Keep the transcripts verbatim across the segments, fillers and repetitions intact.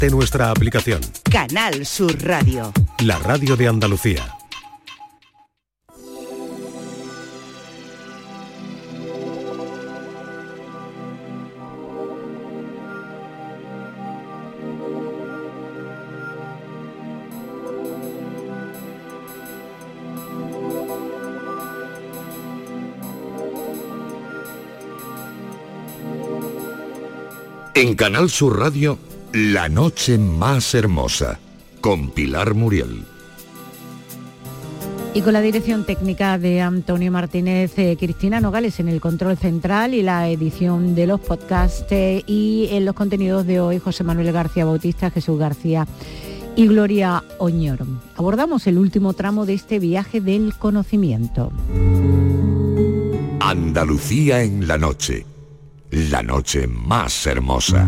Descárgate nuestra aplicación. Canal Sur Radio. La radio de Andalucía. En Canal Sur Radio, La noche más hermosa, con Pilar Muriel. Y con la dirección técnica de Antonio Martínez, eh, Cristina Nogales en el control central y la edición de los podcasts eh, y en los contenidos de hoy José Manuel García Bautista, Jesús García y Gloria Oñoro. Abordamos el último tramo de este viaje del conocimiento. Andalucía en la noche, la noche más hermosa.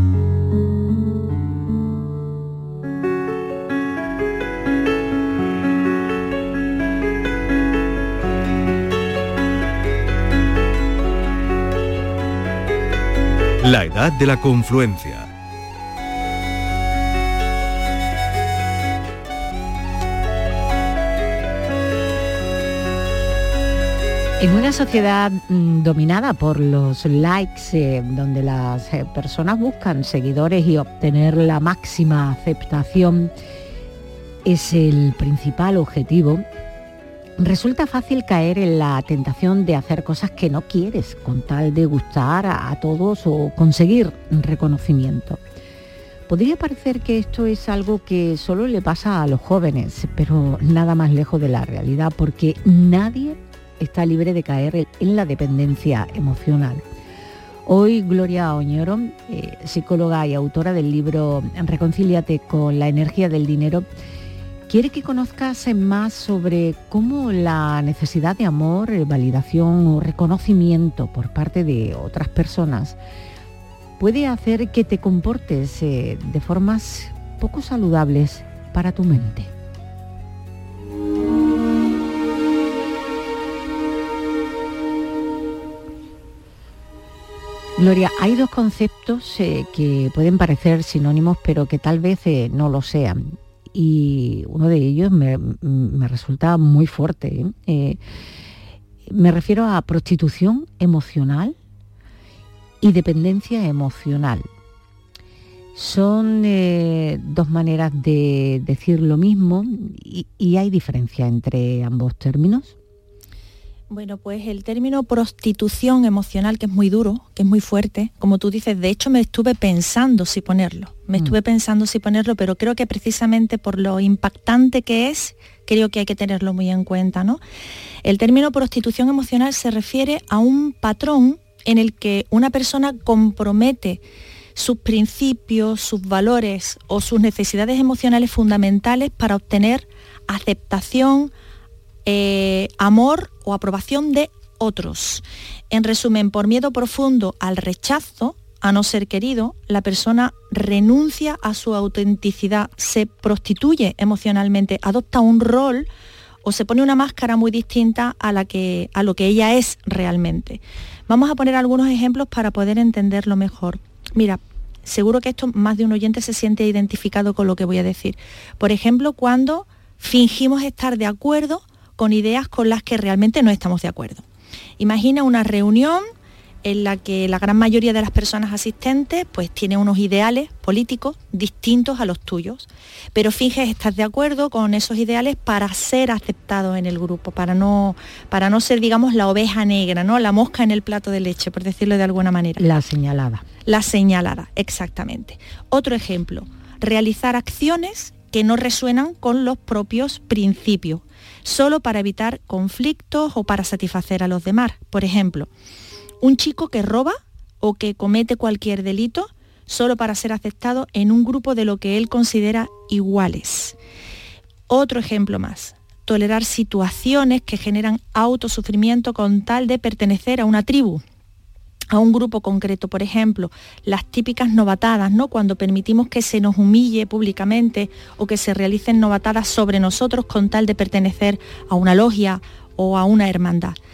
La edad de la confluencia. En una sociedad mmm, dominada por los likes, eh, donde las eh, personas buscan seguidores y obtener la máxima aceptación es el principal objetivo, resulta fácil caer en la tentación de hacer cosas que no quieres con tal de gustar a, a todos o conseguir reconocimiento. Podría parecer que esto es algo que solo le pasa a los jóvenes, pero nada más lejos de la realidad, porque nadie está libre de caer en la dependencia emocional. Hoy Gloria Oñoro, eh, psicóloga y autora del libro Reconcíliate con la energía del dinero, quiere que conozcas más sobre cómo la necesidad de amor, validación o reconocimiento por parte de otras personas puede hacer que te comportes eh, de formas poco saludables para tu mente. Gloria, hay dos conceptos eh, que pueden parecer sinónimos, pero que tal vez eh, no lo sean. Y uno de ellos me, me resulta muy fuerte. ¿eh? Eh, me refiero a prostitución emocional y dependencia emocional. Son eh, dos maneras de decir lo mismo y, y hay diferencia entre ambos términos. Bueno, pues el término prostitución emocional, que es muy duro, que es muy fuerte, como tú dices, de hecho me estuve pensando si ponerlo, me mm. estuve pensando si ponerlo, pero creo que precisamente por lo impactante que es, creo que hay que tenerlo muy en cuenta, ¿no? El término prostitución emocional se refiere a un patrón en el que una persona compromete sus principios, sus valores o sus necesidades emocionales fundamentales para obtener aceptación, Eh, amor o aprobación de otros. En resumen, por miedo profundo al rechazo, a no ser querido, la persona renuncia a su autenticidad, se prostituye emocionalmente, adopta un rol o se pone una máscara muy distinta a, la que, a lo que ella es realmente. Vamos a poner algunos ejemplos para poder entenderlo mejor. Mira, seguro que esto más de un oyente se siente identificado con lo que voy a decir. Por ejemplo, cuando fingimos estar de acuerdo con ideas con las que realmente no estamos de acuerdo. Imagina una reunión en la que la gran mayoría de las personas asistentes pues tienen unos ideales políticos distintos a los tuyos, pero finges estar de acuerdo con esos ideales para ser aceptado en el grupo, para no, para no ser, digamos, la oveja negra, ¿no? La mosca en el plato de leche, por decirlo de alguna manera. La señalada. La señalada, exactamente. Otro ejemplo, realizar acciones que no resuenan con los propios principios, solo para evitar conflictos o para satisfacer a los demás. Por ejemplo, un chico que roba o que comete cualquier delito solo para ser aceptado en un grupo de lo que él considera iguales. Otro ejemplo más, tolerar situaciones que generan autosufrimiento con tal de pertenecer a una tribu, a un grupo concreto. Por ejemplo, las típicas novatadas, ¿no? Cuando permitimos que se nos humille públicamente o que se realicen novatadas sobre nosotros con tal de pertenecer a una logia o a una hermandad.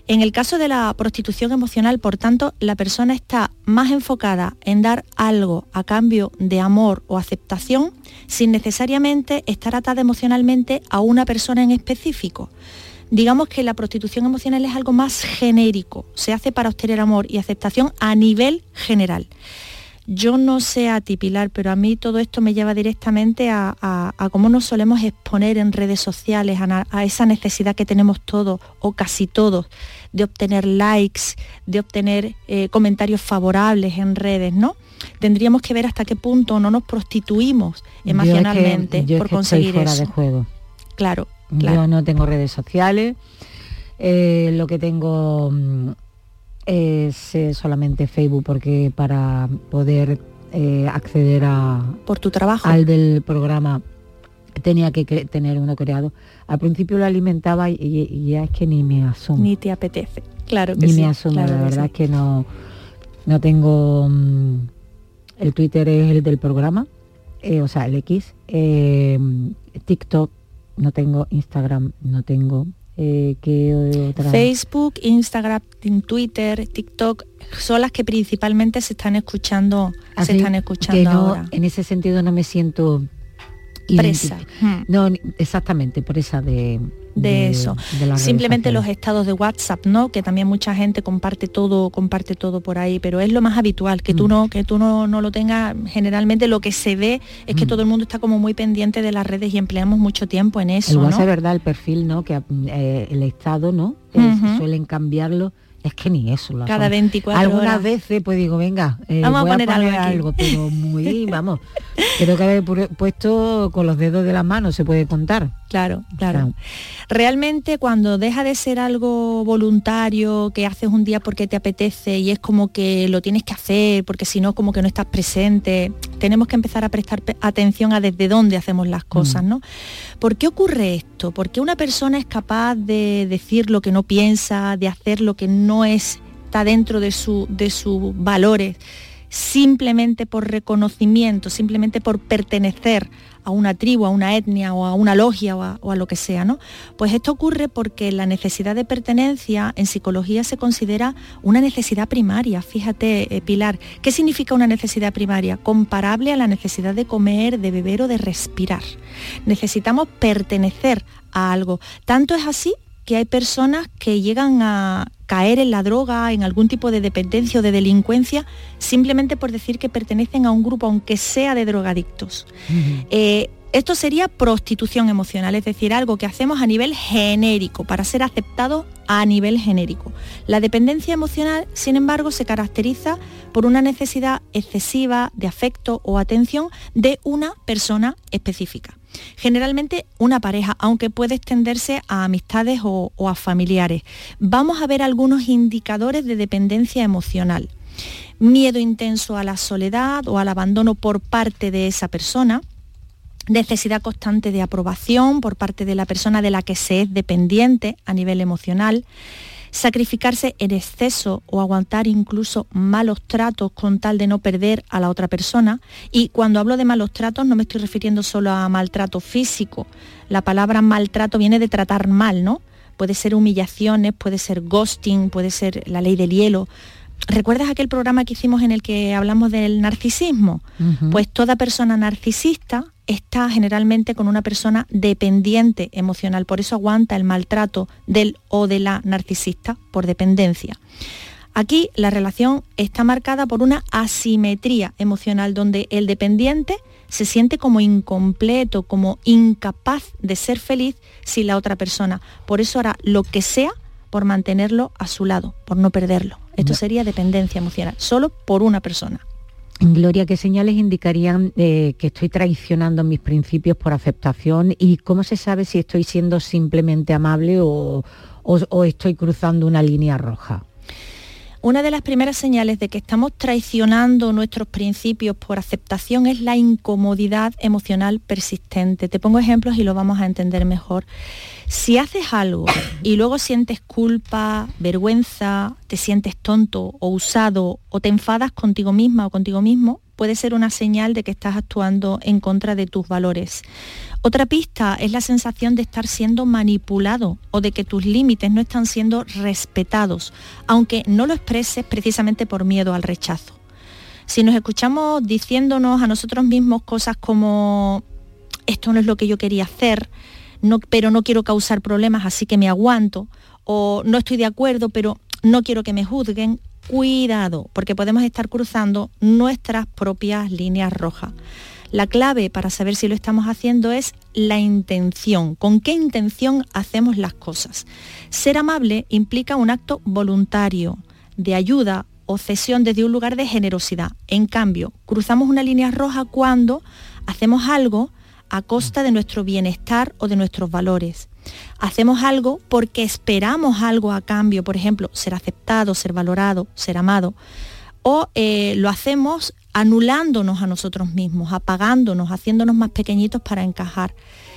En el caso de la prostitución emocional, por tanto, la persona está más enfocada en dar algo a cambio de amor o aceptación sin necesariamente estar atada emocionalmente a una persona en específico. Digamos que la prostitución emocional es algo más genérico, se hace para obtener amor y aceptación a nivel general. Yo no sé a ti, Pilar, pero a mí todo esto me lleva directamente a, a, a cómo nos solemos exponer en redes sociales, a, a esa necesidad que tenemos todos, o casi todos, de obtener likes, de obtener eh, comentarios favorables en redes, ¿no? Tendríamos que ver hasta qué punto no nos prostituimos emocionalmente yo es que, yo por es que conseguir estoy fuera eso. de juego. Claro, claro. Yo no tengo redes sociales, eh, lo que tengo... es eh, solamente Facebook, porque para poder eh, acceder a por tu trabajo al del programa tenía que cre- tener uno creado. Al principio lo alimentaba y, y ya es que ni me asomo. Ni te apetece, claro que ni sí. me asomo, claro la que verdad sí. es que no, no tengo... Mmm, el Twitter es el del programa, eh, o sea, el X, eh, TikTok no tengo, Instagram no tengo... Eh, ¿qué otra? Facebook, Instagram, Twitter, TikTok son las que principalmente se están escuchando, Así se están escuchando que no, ahora. En ese sentido no me siento Presa. identi- No, exactamente, presa de, de, de eso. De las Simplemente redes los estados de WhatsApp, ¿no? Que también mucha gente comparte todo, comparte todo por ahí, pero es lo más habitual, que mm. tú no, que tú no, no lo tengas. Generalmente lo que se ve es que mm. todo el mundo está como muy pendiente de las redes y empleamos mucho tiempo en eso. El WhatsApp, ¿no? es verdad, el perfil, ¿no? Que eh, el estado, ¿no? Es, uh-huh. Suelen cambiarlo. Es que ni eso lo cada veinticuatro algunas horas. veces pues digo, venga, eh, vamos voy a poner, a poner algo, algo, pero muy, vamos, creo que haber puesto con los dedos de las manos, se puede contar. Claro, claro. O sea, realmente cuando deja de ser algo voluntario, que haces un día porque te apetece y es como que lo tienes que hacer, porque si no como que no estás presente, tenemos que empezar a prestar atención a desde dónde hacemos las cosas, mm. ¿no? ¿Por qué ocurre esto? ¿Por qué una persona es capaz de decir lo que no piensa, de hacer lo que no es, está dentro de, su, de sus valores, simplemente por reconocimiento, simplemente por pertenecer a una tribu, a una etnia o a una logia o a, o a lo que sea, ¿no? Pues esto ocurre porque la necesidad de pertenencia en psicología se considera una necesidad primaria. Fíjate, eh, Pilar, ¿qué significa una necesidad primaria? Comparable a la necesidad de comer, de beber o de respirar. Necesitamos pertenecer a algo. Tanto es así que hay personas que llegan a caer en la droga, en algún tipo de dependencia o de delincuencia, simplemente por decir que pertenecen a un grupo, aunque sea de drogadictos. Uh-huh. Eh, esto sería prostitución emocional, es decir, algo que hacemos a nivel genérico, para ser aceptados a nivel genérico. La dependencia emocional, sin embargo, se caracteriza por una necesidad excesiva de afecto o atención de una persona específica. Generalmente una pareja, aunque puede extenderse a amistades o, o a familiares. Vamos a ver algunos indicadores de dependencia emocional. Miedo intenso a la soledad o al abandono por parte de esa persona. Necesidad constante de aprobación por parte de la persona de la que se es dependiente a nivel emocional. Sacrificarse en exceso o aguantar incluso malos tratos con tal de no perder a la otra persona. Y cuando hablo de malos tratos no me estoy refiriendo solo a maltrato físico. La palabra maltrato viene de tratar mal, ¿no? Puede ser humillaciones, puede ser ghosting, puede ser la ley del hielo. ¿Recuerdas aquel programa que hicimos en el que hablamos del narcisismo? Uh-huh. Pues toda persona narcisista está generalmente con una persona dependiente emocional, por eso aguanta el maltrato del o de la narcisista por dependencia. Aquí la relación está marcada por una asimetría emocional donde el dependiente se siente como incompleto, como incapaz de ser feliz sin la otra persona. Por eso hará lo que sea por mantenerlo a su lado, por no perderlo. Esto sería dependencia emocional, solo por una persona. Gloria, ¿qué señales indicarían eh, que estoy traicionando mis principios por aceptación? ¿Y cómo se sabe si estoy siendo simplemente amable o, o, o estoy cruzando una línea roja? Una de las primeras señales de que estamos traicionando nuestros principios por aceptación es la incomodidad emocional persistente. Te pongo ejemplos y lo vamos a entender mejor. Si haces algo y luego sientes culpa, vergüenza, te sientes tonto o usado o te enfadas contigo misma o contigo mismo, puede ser una señal de que estás actuando en contra de tus valores. Otra pista es la sensación de estar siendo manipulado o de que tus límites no están siendo respetados, aunque no lo expreses precisamente por miedo al rechazo. Si nos escuchamos diciéndonos a nosotros mismos cosas como esto no es lo que yo quería hacer, no, pero no quiero causar problemas, así que me aguanto, o no estoy de acuerdo, pero no quiero que me juzguen, cuidado, porque podemos estar cruzando nuestras propias líneas rojas. La clave para saber si lo estamos haciendo es la intención. ¿Con qué intención hacemos las cosas? Ser amable implica un acto voluntario de ayuda o cesión desde un lugar de generosidad. En cambio, cruzamos una línea roja cuando hacemos algo a costa de nuestro bienestar o de nuestros valores. Hacemos algo porque esperamos algo a cambio, por ejemplo, ser aceptado, ser valorado, ser amado, o eh, lo hacemos anulándonos a nosotros mismos, apagándonos, haciéndonos más pequeñitos para encajar.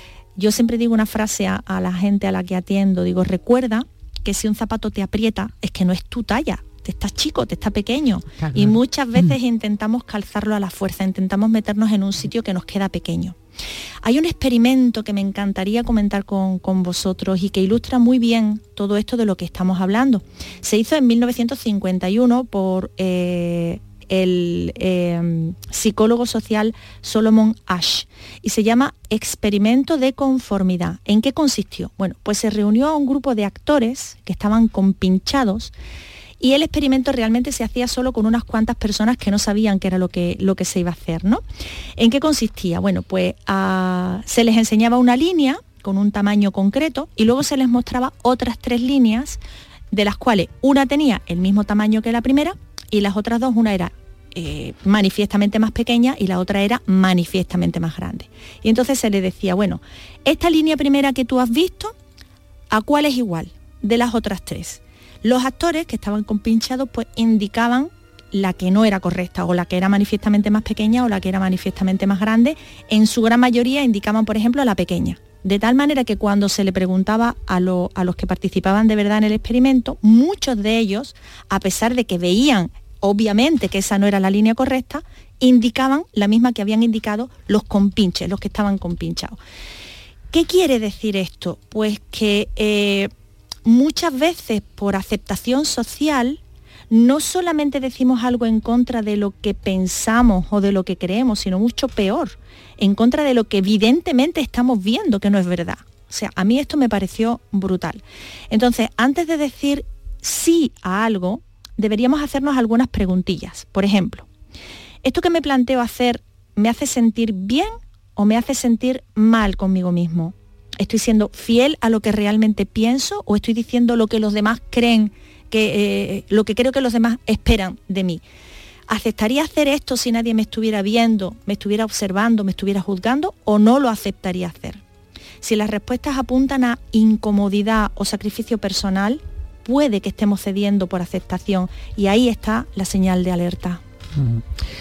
Yo siempre digo una frase a, a la gente a la que atiendo, digo, recuerda que si un zapato te aprieta es que no es tu talla, te estás chico, te está pequeño. Claro. Y muchas veces mm. intentamos calzarlo a la fuerza, intentamos meternos en un sitio que nos queda pequeño. Hay un experimento que me encantaría comentar con, con vosotros y que ilustra muy bien todo esto de lo que estamos hablando. Se hizo en mil novecientos cincuenta y uno por eh, el eh, psicólogo social Solomon Asch y se llama Experimento de Conformidad. ¿En qué consistió? Bueno, pues se reunió a un grupo de actores que estaban compinchados y el experimento realmente se hacía solo con unas cuantas personas que no sabían qué era lo que, lo que se iba a hacer, ¿no? ¿En qué consistía? Bueno, pues uh, se les enseñaba una línea con un tamaño concreto y luego se les mostraba otras tres líneas de las cuales una tenía el mismo tamaño que la primera y las otras dos, una era eh, manifiestamente más pequeña y la otra era manifiestamente más grande. Y entonces se les decía, bueno, esta línea primera que tú has visto, ¿a cuál es igual de las otras tres? Los actores que estaban compinchados pues indicaban la que no era correcta o la que era manifiestamente más pequeña o la que era manifiestamente más grande. En su gran mayoría indicaban, por ejemplo, la pequeña. De tal manera que cuando se le preguntaba a, lo, a los que participaban de verdad en el experimento, muchos de ellos, a pesar de que veían obviamente que esa no era la línea correcta, indicaban la misma que habían indicado los compinches, los que estaban compinchados. ¿Qué quiere decir esto? Pues que Eh, muchas veces por aceptación social no solamente decimos algo en contra de lo que pensamos o de lo que creemos, sino mucho peor, en contra de lo que evidentemente estamos viendo que no es verdad. O sea, a mí esto me pareció brutal. Entonces, antes de decir sí a algo, deberíamos hacernos algunas preguntillas. Por ejemplo, ¿esto que me planteo hacer me hace sentir bien o me hace sentir mal conmigo mismo? ¿Estoy siendo fiel a lo que realmente pienso o estoy diciendo lo que los demás creen, que, eh, lo que creo que los demás esperan de mí? ¿Aceptaría hacer esto si nadie me estuviera viendo, me estuviera observando, me estuviera juzgando o no lo aceptaría hacer? Si las respuestas apuntan a incomodidad o sacrificio personal, puede que estemos cediendo por aceptación y ahí está la señal de alerta. Mm.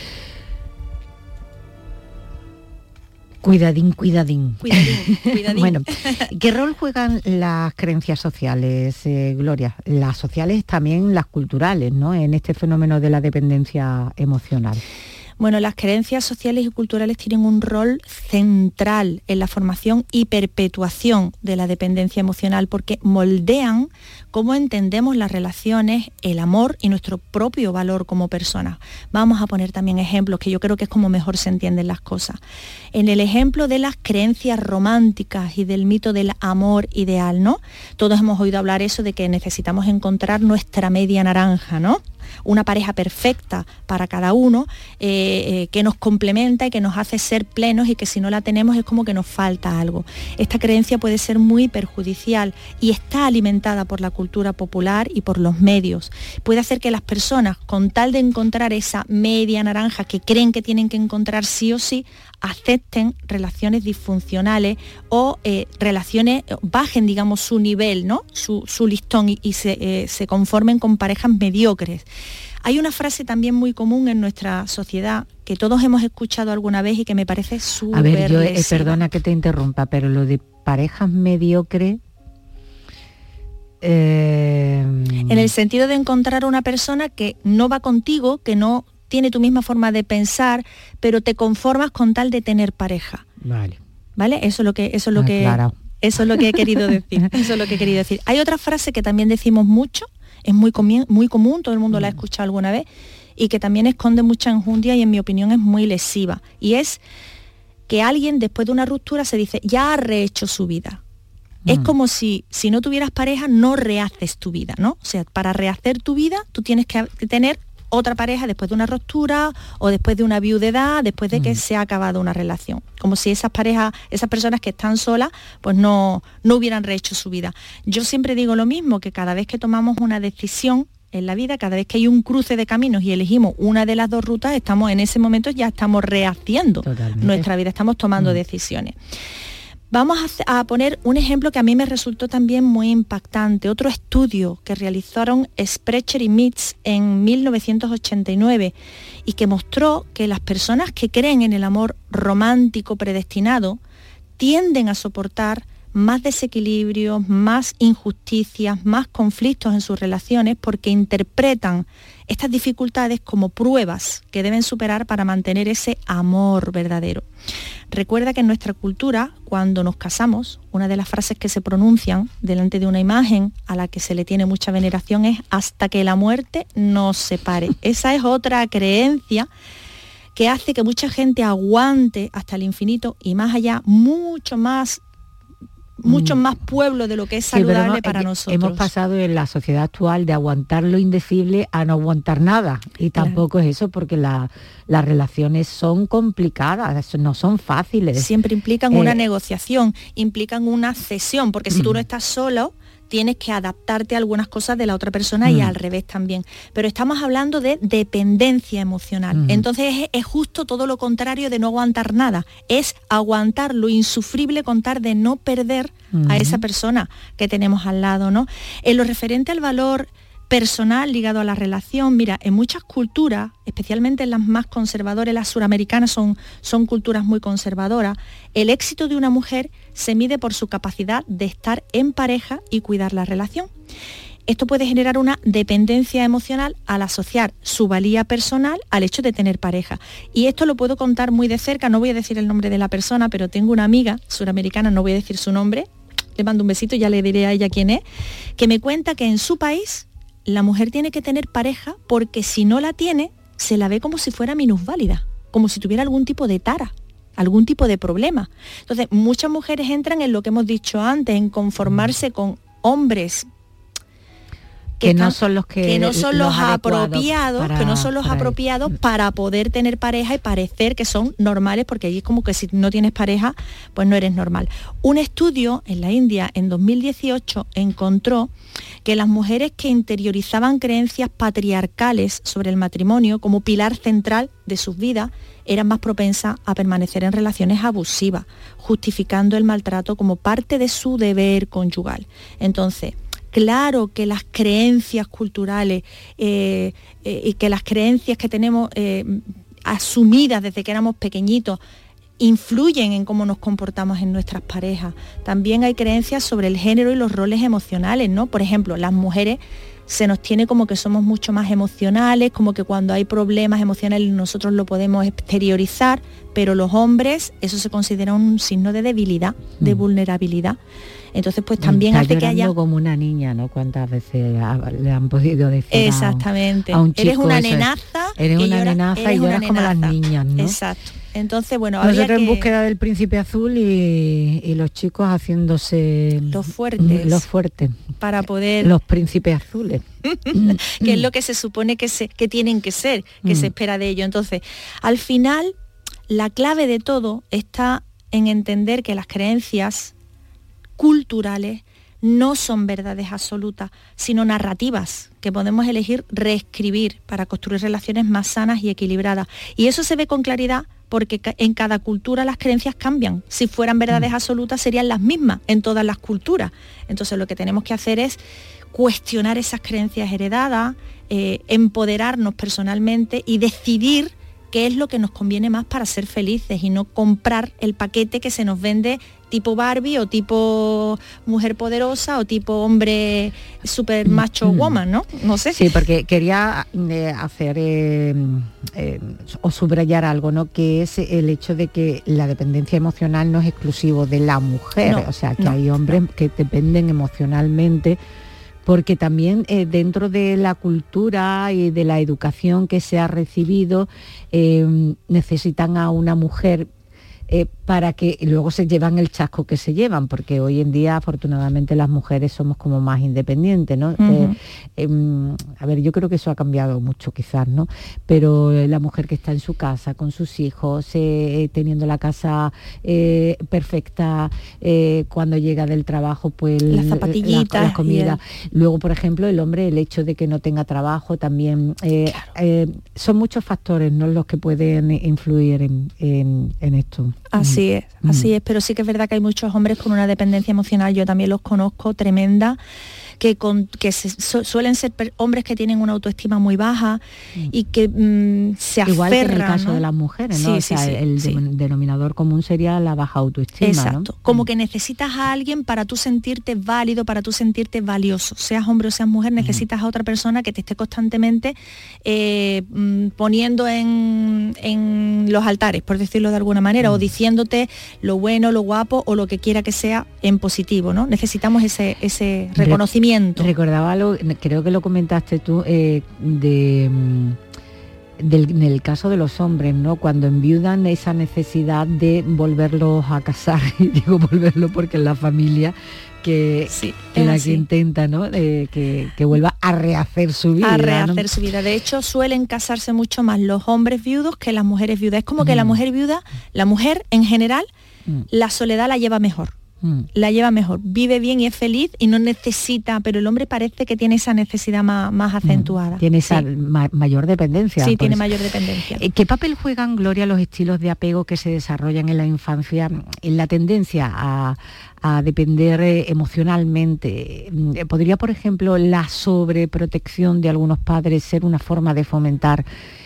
Cuidadín, cuidadín. Cuidadín, cuidadín. Bueno, ¿qué rol juegan las creencias sociales, eh, Gloria? Las sociales, también las culturales, ¿no? En este fenómeno de la dependencia emocional. Bueno, las creencias sociales y culturales tienen un rol central en la formación y perpetuación de la dependencia emocional porque moldean cómo entendemos las relaciones, el amor y nuestro propio valor como personas. Vamos a poner también ejemplos que yo creo que es como mejor se entienden las cosas. En el ejemplo de las creencias románticas y del mito del amor ideal, ¿no? Todos hemos oído hablar eso de que necesitamos encontrar nuestra media naranja, ¿no? Una pareja perfecta para cada uno, eh, eh, que nos complementa y que nos hace ser plenos y que si no la tenemos es como que nos falta algo. Esta creencia puede ser muy perjudicial y está alimentada por la cultura popular y por los medios. Puede hacer que las personas, con tal de encontrar esa media naranja que creen que tienen que encontrar sí o sí, acepten relaciones disfuncionales o eh, relaciones, bajen, digamos, su nivel, ¿no? su, su listón y, y se, eh, se conformen con parejas mediocres. Hay una frase también muy común en nuestra sociedad que todos hemos escuchado alguna vez y que me parece súper A ver, yo, eh, lesiva. perdona que te interrumpa, pero lo de parejas mediocres... Eh... En el sentido de encontrar una persona que no va contigo, que no tiene tu misma forma de pensar, pero te conformas con tal de tener pareja. Vale. ¿Vale? Eso es lo que, eso es lo Ah, que, claro. eso es lo que he querido decir. Eso es lo que he querido decir. Hay otra frase que también decimos mucho, es muy, comi- muy común, todo el mundo la ha escuchado alguna vez, y que también esconde mucha enjundia y en mi opinión es muy lesiva. Y es que alguien después de una ruptura se dice, ya ha rehecho su vida. Mm. Es como si, si no tuvieras pareja, no rehaces tu vida, ¿no? O sea, para rehacer tu vida, tú tienes que tener otra pareja después de una ruptura o después de una viudedad, después de que mm. se ha acabado una relación. Como si esas parejas, esas personas que están solas, pues no, no hubieran rehecho su vida. Yo siempre digo lo mismo, que cada vez que tomamos una decisión en la vida, cada vez que hay un cruce de caminos y elegimos una de las dos rutas, estamos en ese momento ya estamos rehaciendo Totalmente. nuestra vida, estamos tomando mm. decisiones. Vamos a, a poner un ejemplo que a mí me resultó también muy impactante. Otro estudio que realizaron Sprecher y Mitz en mil novecientos ochenta y nueve y que mostró que las personas que creen en el amor romántico predestinado tienden a soportar más desequilibrios, más injusticias, más conflictos en sus relaciones porque interpretan estas dificultades como pruebas que deben superar para mantener ese amor verdadero. Recuerda que en nuestra cultura, cuando nos casamos, una de las frases que se pronuncian delante de una imagen a la que se le tiene mucha veneración es hasta que la muerte nos separe. Esa es otra creencia que hace que mucha gente aguante hasta el infinito y más allá, mucho más mucho más pueblo de lo que es saludable sí, hemos, para nosotros. Hemos pasado en la sociedad actual de aguantar lo indecible a no aguantar nada. Y tampoco claro. es eso, porque la, las relaciones son complicadas, no son fáciles. Siempre implican eh, una negociación, implican una cesión, porque si tú no estás solo, tienes que adaptarte a algunas cosas de la otra persona mm. y al revés también. Pero estamos hablando de dependencia emocional. Mm. Entonces es, es justo todo lo contrario de no aguantar nada. Es aguantar lo insufrible con tal de no perder mm. a esa persona que tenemos al lado, ¿no? En lo referente al valor personal ligado a la relación, mira, en muchas culturas, especialmente en las más conservadoras, las suramericanas son, son culturas muy conservadoras, el éxito de una mujer se mide por su capacidad de estar en pareja y cuidar la relación. Esto puede generar una dependencia emocional al asociar su valía personal al hecho de tener pareja. Y esto lo puedo contar muy de cerca, no voy a decir el nombre de la persona, pero tengo una amiga suramericana, no voy a decir su nombre, le mando un besito, ya le diré a ella quién es, que me cuenta que en su país la mujer tiene que tener pareja porque si no la tiene, se la ve como si fuera minusválida, como si tuviera algún tipo de tara, algún tipo de problema. Entonces, muchas mujeres entran en lo que hemos dicho antes, en conformarse con hombres que, que están, no son los que, que no son los, los apropiados, para, que no son los para apropiados él. para poder tener pareja y parecer que son normales, porque allí es como que si no tienes pareja, pues no eres normal. Un estudio en la India en dos mil dieciocho encontró que las mujeres que interiorizaban creencias patriarcales sobre el matrimonio como pilar central de sus vidas eran más propensas a permanecer en relaciones abusivas, justificando el maltrato como parte de su deber conyugal. Entonces, claro que las creencias culturales eh, eh, y que las creencias que tenemos eh, asumidas desde que éramos pequeñitos influyen en cómo nos comportamos en nuestras parejas. También hay creencias sobre el género y los roles emocionales, ¿no? Por ejemplo, las mujeres se nos tiene como que somos mucho más emocionales, como que cuando hay problemas emocionales nosotros lo podemos exteriorizar, pero los hombres, eso se considera un signo de debilidad, de mm. vulnerabilidad. Entonces, pues también Está hace que haya... como una niña, ¿no? Cuántas veces le han podido decir Exactamente. a un, a un chico, eres una eso nenaza. Es, eres una llora, nenaza eres y lloras como las niñas, ¿no? Exacto. Entonces, bueno, nosotros habría en que... búsqueda del príncipe azul y, y los chicos haciéndose... Los fuertes. Los fuertes. Para poder... Los príncipes azules. que es lo que se supone que, se, que tienen que ser, que mm. se espera de ellos. Entonces, al final, la clave de todo está en entender que las creencias culturales no son verdades absolutas, sino narrativas que podemos elegir reescribir para construir relaciones más sanas y equilibradas. Y eso se ve con claridad porque en cada cultura las creencias cambian. Si fueran verdades absolutas serían las mismas en todas las culturas. Entonces lo que tenemos que hacer es cuestionar esas creencias heredadas, eh, empoderarnos personalmente y decidir qué es lo que nos conviene más para ser felices y no comprar el paquete que se nos vende tipo Barbie o tipo mujer poderosa o tipo hombre super macho woman, ¿no? No sé. Sí, porque quería eh, hacer eh, eh, o subrayar algo, ¿no? Que es el hecho de que la dependencia emocional no es exclusivo de la mujer, no, o sea, que no, hay hombres no. que dependen emocionalmente, porque también eh, dentro de la cultura y de la educación que se ha recibido, eh, necesitan a una mujer Eh, para que luego se llevan el chasco que se llevan, porque hoy en día afortunadamente las mujeres somos como más independientes, ¿no? Uh-huh. eh, eh, a ver, yo creo que eso ha cambiado mucho quizás, ¿no? Pero eh, la mujer que está en su casa con sus hijos, eh, teniendo la casa eh, perfecta, eh, cuando llega del trabajo, pues las zapatillitas, la, la comida. El... Luego, por ejemplo, el hombre, el hecho de que no tenga trabajo también, eh, claro. eh, son muchos factores, ¿no?, los que pueden influir en, en, en esto. Así es, así es, pero sí que es verdad que hay muchos hombres con una dependencia emocional, yo también los conozco, tremenda, que, con, que se, su, suelen ser per, hombres que tienen una autoestima muy baja mm. y que mm, se aferran. Igual que en el caso, ¿no?, de las mujeres, ¿no? Sí, o sea, sí, sí, el sí. denominador común sería la baja autoestima. Exacto, ¿no? como que necesitas a alguien para tú sentirte válido, para tú sentirte valioso. Seas hombre o seas mujer, necesitas mm. a otra persona que te esté constantemente eh, poniendo en, en los altares, por decirlo de alguna manera, mm. o diciéndote lo bueno, lo guapo o lo que quiera que sea en positivo, ¿no? Necesitamos ese, ese reconocimiento. Recordaba algo, creo que lo comentaste tú, eh, de, del, en el caso de los hombres, ¿no? Cuando enviudan, esa necesidad de volverlos a casar, y digo volverlo porque en la familia que, sí, que la así. que intenta, ¿no? Eh, que, que vuelva a rehacer su vida. A rehacer ¿no? su vida. De hecho, suelen casarse mucho más los hombres viudos que las mujeres viudas. Es como mm. que la mujer viuda, la mujer en general, mm. la soledad la lleva mejor. Mm. La lleva mejor, vive bien y es feliz y no necesita, pero el hombre parece que tiene esa necesidad más, más acentuada. Mm. Tiene esa sí. ma- mayor dependencia. Sí, tiene eso. mayor dependencia. ¿Qué papel juegan, Gloria, los estilos de apego que se desarrollan en la infancia en la tendencia a, a depender eh, emocionalmente? ¿Podría, por ejemplo, la sobreprotección de algunos padres ser una forma de fomentar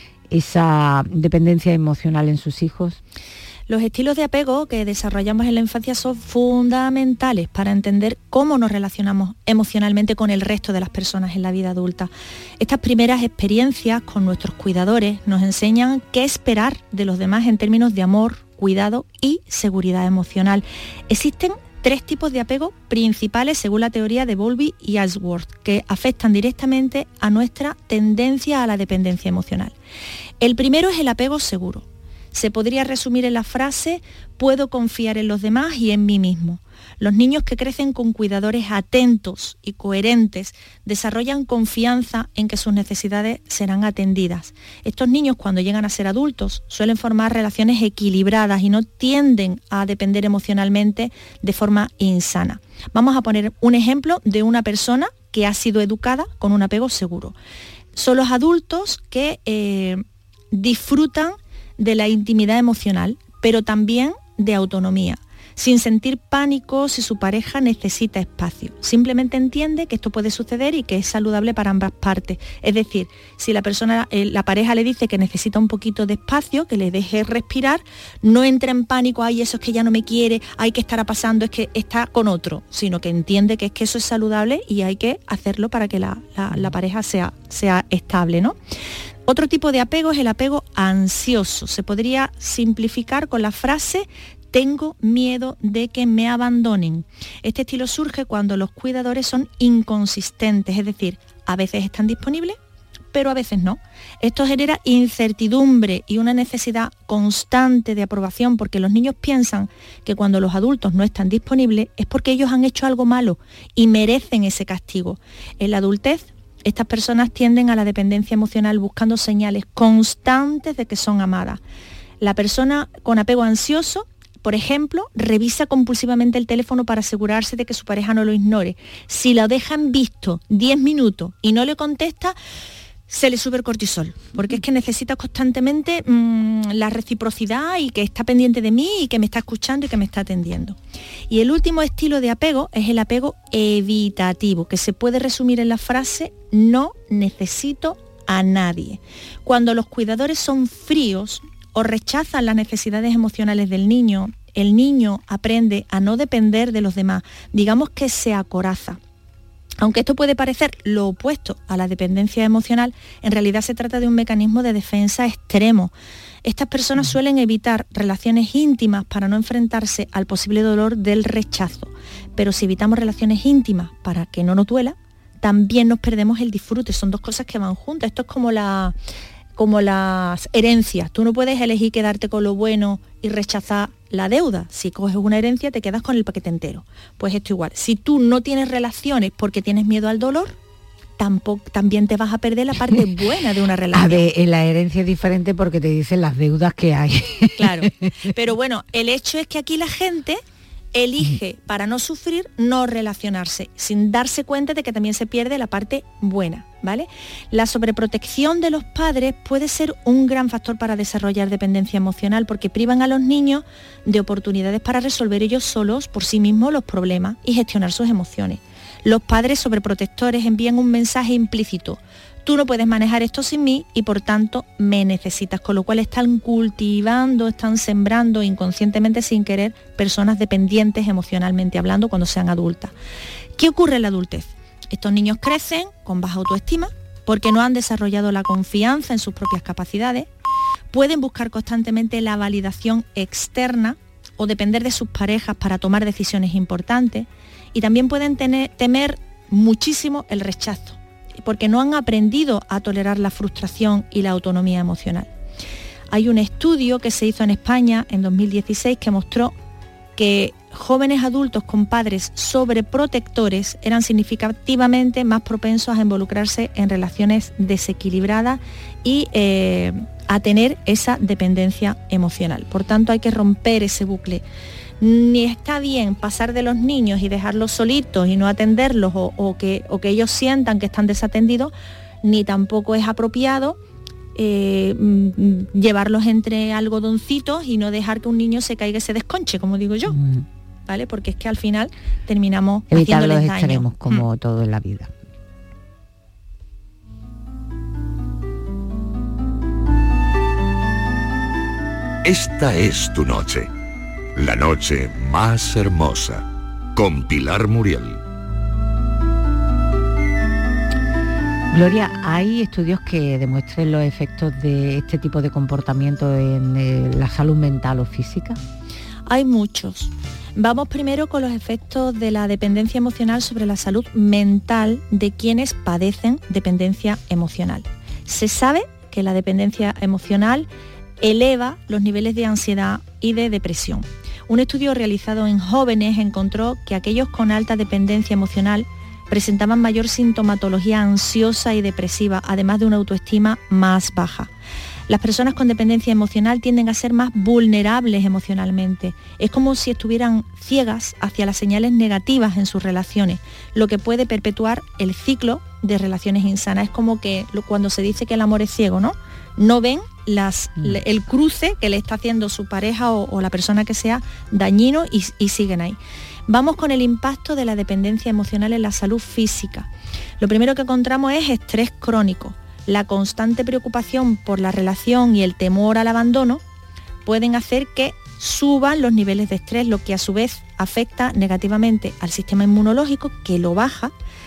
esa dependencia emocional en sus hijos? Los estilos de apego que desarrollamos en la infancia son fundamentales para entender cómo nos relacionamos emocionalmente con el resto de las personas en la vida adulta. Estas primeras experiencias con nuestros cuidadores nos enseñan qué esperar de los demás en términos de amor, cuidado y seguridad emocional. Existen tres tipos de apego principales según la teoría de Bowlby y Ashworth, que afectan directamente a nuestra tendencia a la dependencia emocional. El primero es el apego seguro. Se podría resumir en la frase, puedo confiar en los demás y en mí mismo. Los niños que crecen con cuidadores atentos y coherentes desarrollan confianza en que sus necesidades serán atendidas. Estos niños, cuando llegan a ser adultos, suelen formar relaciones equilibradas y no tienden a depender emocionalmente de forma insana. Vamos a poner un ejemplo de una persona que ha sido educada con un apego seguro. Son los adultos que eh, disfrutan de la intimidad emocional, pero también de autonomía, sin sentir pánico si su pareja necesita espacio. Simplemente entiende que esto puede suceder y que es saludable para ambas partes. Es decir, si la persona, eh, la pareja le dice que necesita un poquito de espacio, que le deje respirar, no entra en pánico, ay, eso es que ya no me quiere, ay, ¿qué estará pasando? Es que está con otro, sino que entiende que es que eso es saludable y hay que hacerlo para que la, la, la pareja sea, sea estable, ¿no? Otro tipo de apego es el apego ansioso. Se podría simplificar con la frase tengo miedo de que me abandonen. Este estilo surge cuando los cuidadores son inconsistentes, es decir, a veces están disponibles, pero a veces no. Esto genera incertidumbre y una necesidad constante de aprobación, porque los niños piensan que cuando los adultos no están disponibles es porque ellos han hecho algo malo y merecen ese castigo. En la adultez, estas personas tienden a la dependencia emocional buscando señales constantes de que son amadas. La persona con apego ansioso, por ejemplo, revisa compulsivamente el teléfono para asegurarse de que su pareja no lo ignore. Si lo dejan visto diez minutos y no le contesta, se le sube el cortisol, porque es que necesita constantemente mmm, la reciprocidad y que está pendiente de mí y que me está escuchando y que me está atendiendo. Y el último estilo de apego es el apego evitativo, que se puede resumir en la frase no necesito a nadie. Cuando los cuidadores son fríos o rechazan las necesidades emocionales del niño, el niño aprende a no depender de los demás, digamos que se acoraza. Aunque esto puede parecer lo opuesto a la dependencia emocional, en realidad se trata de un mecanismo de defensa extremo. Estas personas suelen evitar relaciones íntimas para no enfrentarse al posible dolor del rechazo. Pero si evitamos relaciones íntimas para que no nos duela, también nos perdemos el disfrute. Son dos cosas que van juntas. Esto es como la... como las herencias. Tú no puedes elegir quedarte con lo bueno y rechazar la deuda. Si coges una herencia te quedas con el paquete entero. Pues esto igual. Si tú no tienes relaciones porque tienes miedo al dolor, tampoco, también te vas a perder la parte buena de una relación. A ver, en la herencia es diferente porque te dicen las deudas que hay. Claro. Pero bueno, el hecho es que aquí la gente elige, para no sufrir, no relacionarse, sin darse cuenta de que también se pierde la parte buena, ¿vale? La sobreprotección de los padres puede ser un gran factor para desarrollar dependencia emocional, porque privan a los niños de oportunidades para resolver ellos solos, por sí mismos, los problemas y gestionar sus emociones. Los padres sobreprotectores envían un mensaje implícito: tú no puedes manejar esto sin mí y por tanto me necesitas, con lo cual están cultivando, están sembrando inconscientemente, sin querer, personas dependientes emocionalmente hablando cuando sean adultas. ¿Qué ocurre en la adultez? Estos niños crecen con baja autoestima porque no han desarrollado la confianza en sus propias capacidades, pueden buscar constantemente la validación externa o depender de sus parejas para tomar decisiones importantes, y también pueden tener, temer muchísimo el rechazo, porque no han aprendido a tolerar la frustración y la autonomía emocional. Hay un estudio que se hizo en España en dos mil dieciséis que mostró que jóvenes adultos con padres sobreprotectores eran significativamente más propensos a involucrarse en relaciones desequilibradas y eh, a tener esa dependencia emocional. Por tanto, hay que romper ese bucle. Ni está bien pasar de los niños y dejarlos solitos y no atenderlos o, o, que, o que ellos sientan que están desatendidos, ni tampoco es apropiado eh, llevarlos entre algodoncitos y no dejar que un niño se caiga y se desconche, como digo yo, mm. ¿vale? Porque es que al final terminamos evitar haciéndoles los daño. extremos, como mm. todo en la vida. Esta es tu noche. La noche más hermosa, con Pilar Muriel. Gloria, ¿hay estudios que demuestren los efectos de este tipo de comportamiento en eh, la salud mental o física? Hay muchos. Vamos primero con los efectos de la dependencia emocional sobre la salud mental de quienes padecen dependencia emocional. Se sabe que la dependencia emocional eleva los niveles de ansiedad y de depresión. Un estudio realizado en jóvenes encontró que aquellos con alta dependencia emocional presentaban mayor sintomatología ansiosa y depresiva, además de una autoestima más baja. Las personas con dependencia emocional tienden a ser más vulnerables emocionalmente. Es como si estuvieran ciegas hacia las señales negativas en sus relaciones, lo que puede perpetuar el ciclo de relaciones insanas. Es como que cuando se dice que el amor es ciego, ¿no? No ven las, mm. el cruce que le está haciendo su pareja o, o la persona que sea dañino y, y siguen ahí. Vamos con el impacto de la dependencia emocional en la salud física. Lo primero que encontramos es estrés crónico. La constante preocupación por la relación y el temor al abandono pueden hacer que suban los niveles de estrés, lo que a su vez afecta negativamente al sistema inmunológico, que lo baja,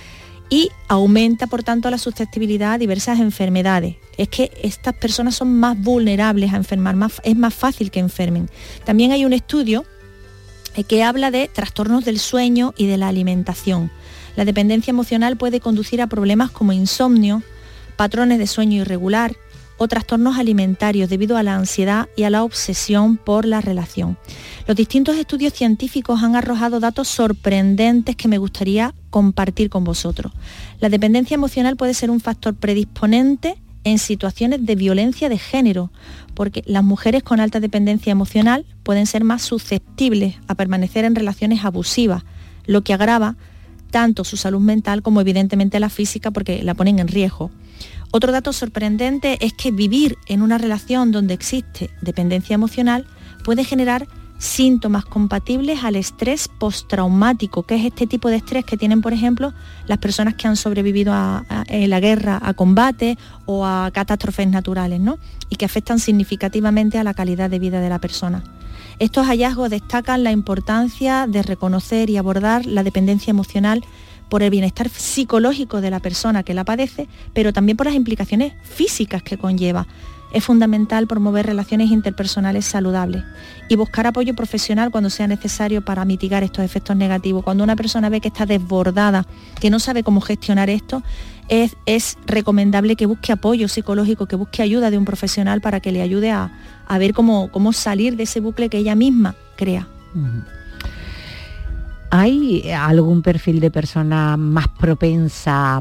y aumenta, por tanto, la susceptibilidad a diversas enfermedades. Es que estas personas son más vulnerables a enfermar, más, es más fácil que enfermen. También hay un estudio que habla de trastornos del sueño y de la alimentación. La dependencia emocional puede conducir a problemas como insomnio, patrones de sueño irregular o trastornos alimentarios debido a la ansiedad y a la obsesión por la relación. Los distintos estudios científicos han arrojado datos sorprendentes que me gustaría compartir con vosotros. La dependencia emocional puede ser un factor predisponente en situaciones de violencia de género, porque las mujeres con alta dependencia emocional pueden ser más susceptibles a permanecer en relaciones abusivas, lo que agrava tanto su salud mental como evidentemente la física, porque la ponen en riesgo. Otro dato sorprendente es que vivir en una relación donde existe dependencia emocional puede generar síntomas compatibles al estrés postraumático, que es este tipo de estrés que tienen, por ejemplo, las personas que han sobrevivido a, a, a la guerra, a combate o a catástrofes naturales, ¿no? Y que afectan significativamente a la calidad de vida de la persona. Estos hallazgos destacan la importancia de reconocer y abordar la dependencia emocional por el bienestar psicológico de la persona que la padece, pero también por las implicaciones físicas que conlleva. Es fundamental promover relaciones interpersonales saludables y buscar apoyo profesional cuando sea necesario para mitigar estos efectos negativos. Cuando una persona ve que está desbordada, que no sabe cómo gestionar esto, es, es recomendable que busque apoyo psicológico, que busque ayuda de un profesional para que le ayude a, a ver cómo, cómo salir de ese bucle que ella misma crea. Uh-huh. ¿Hay algún perfil de persona más propensa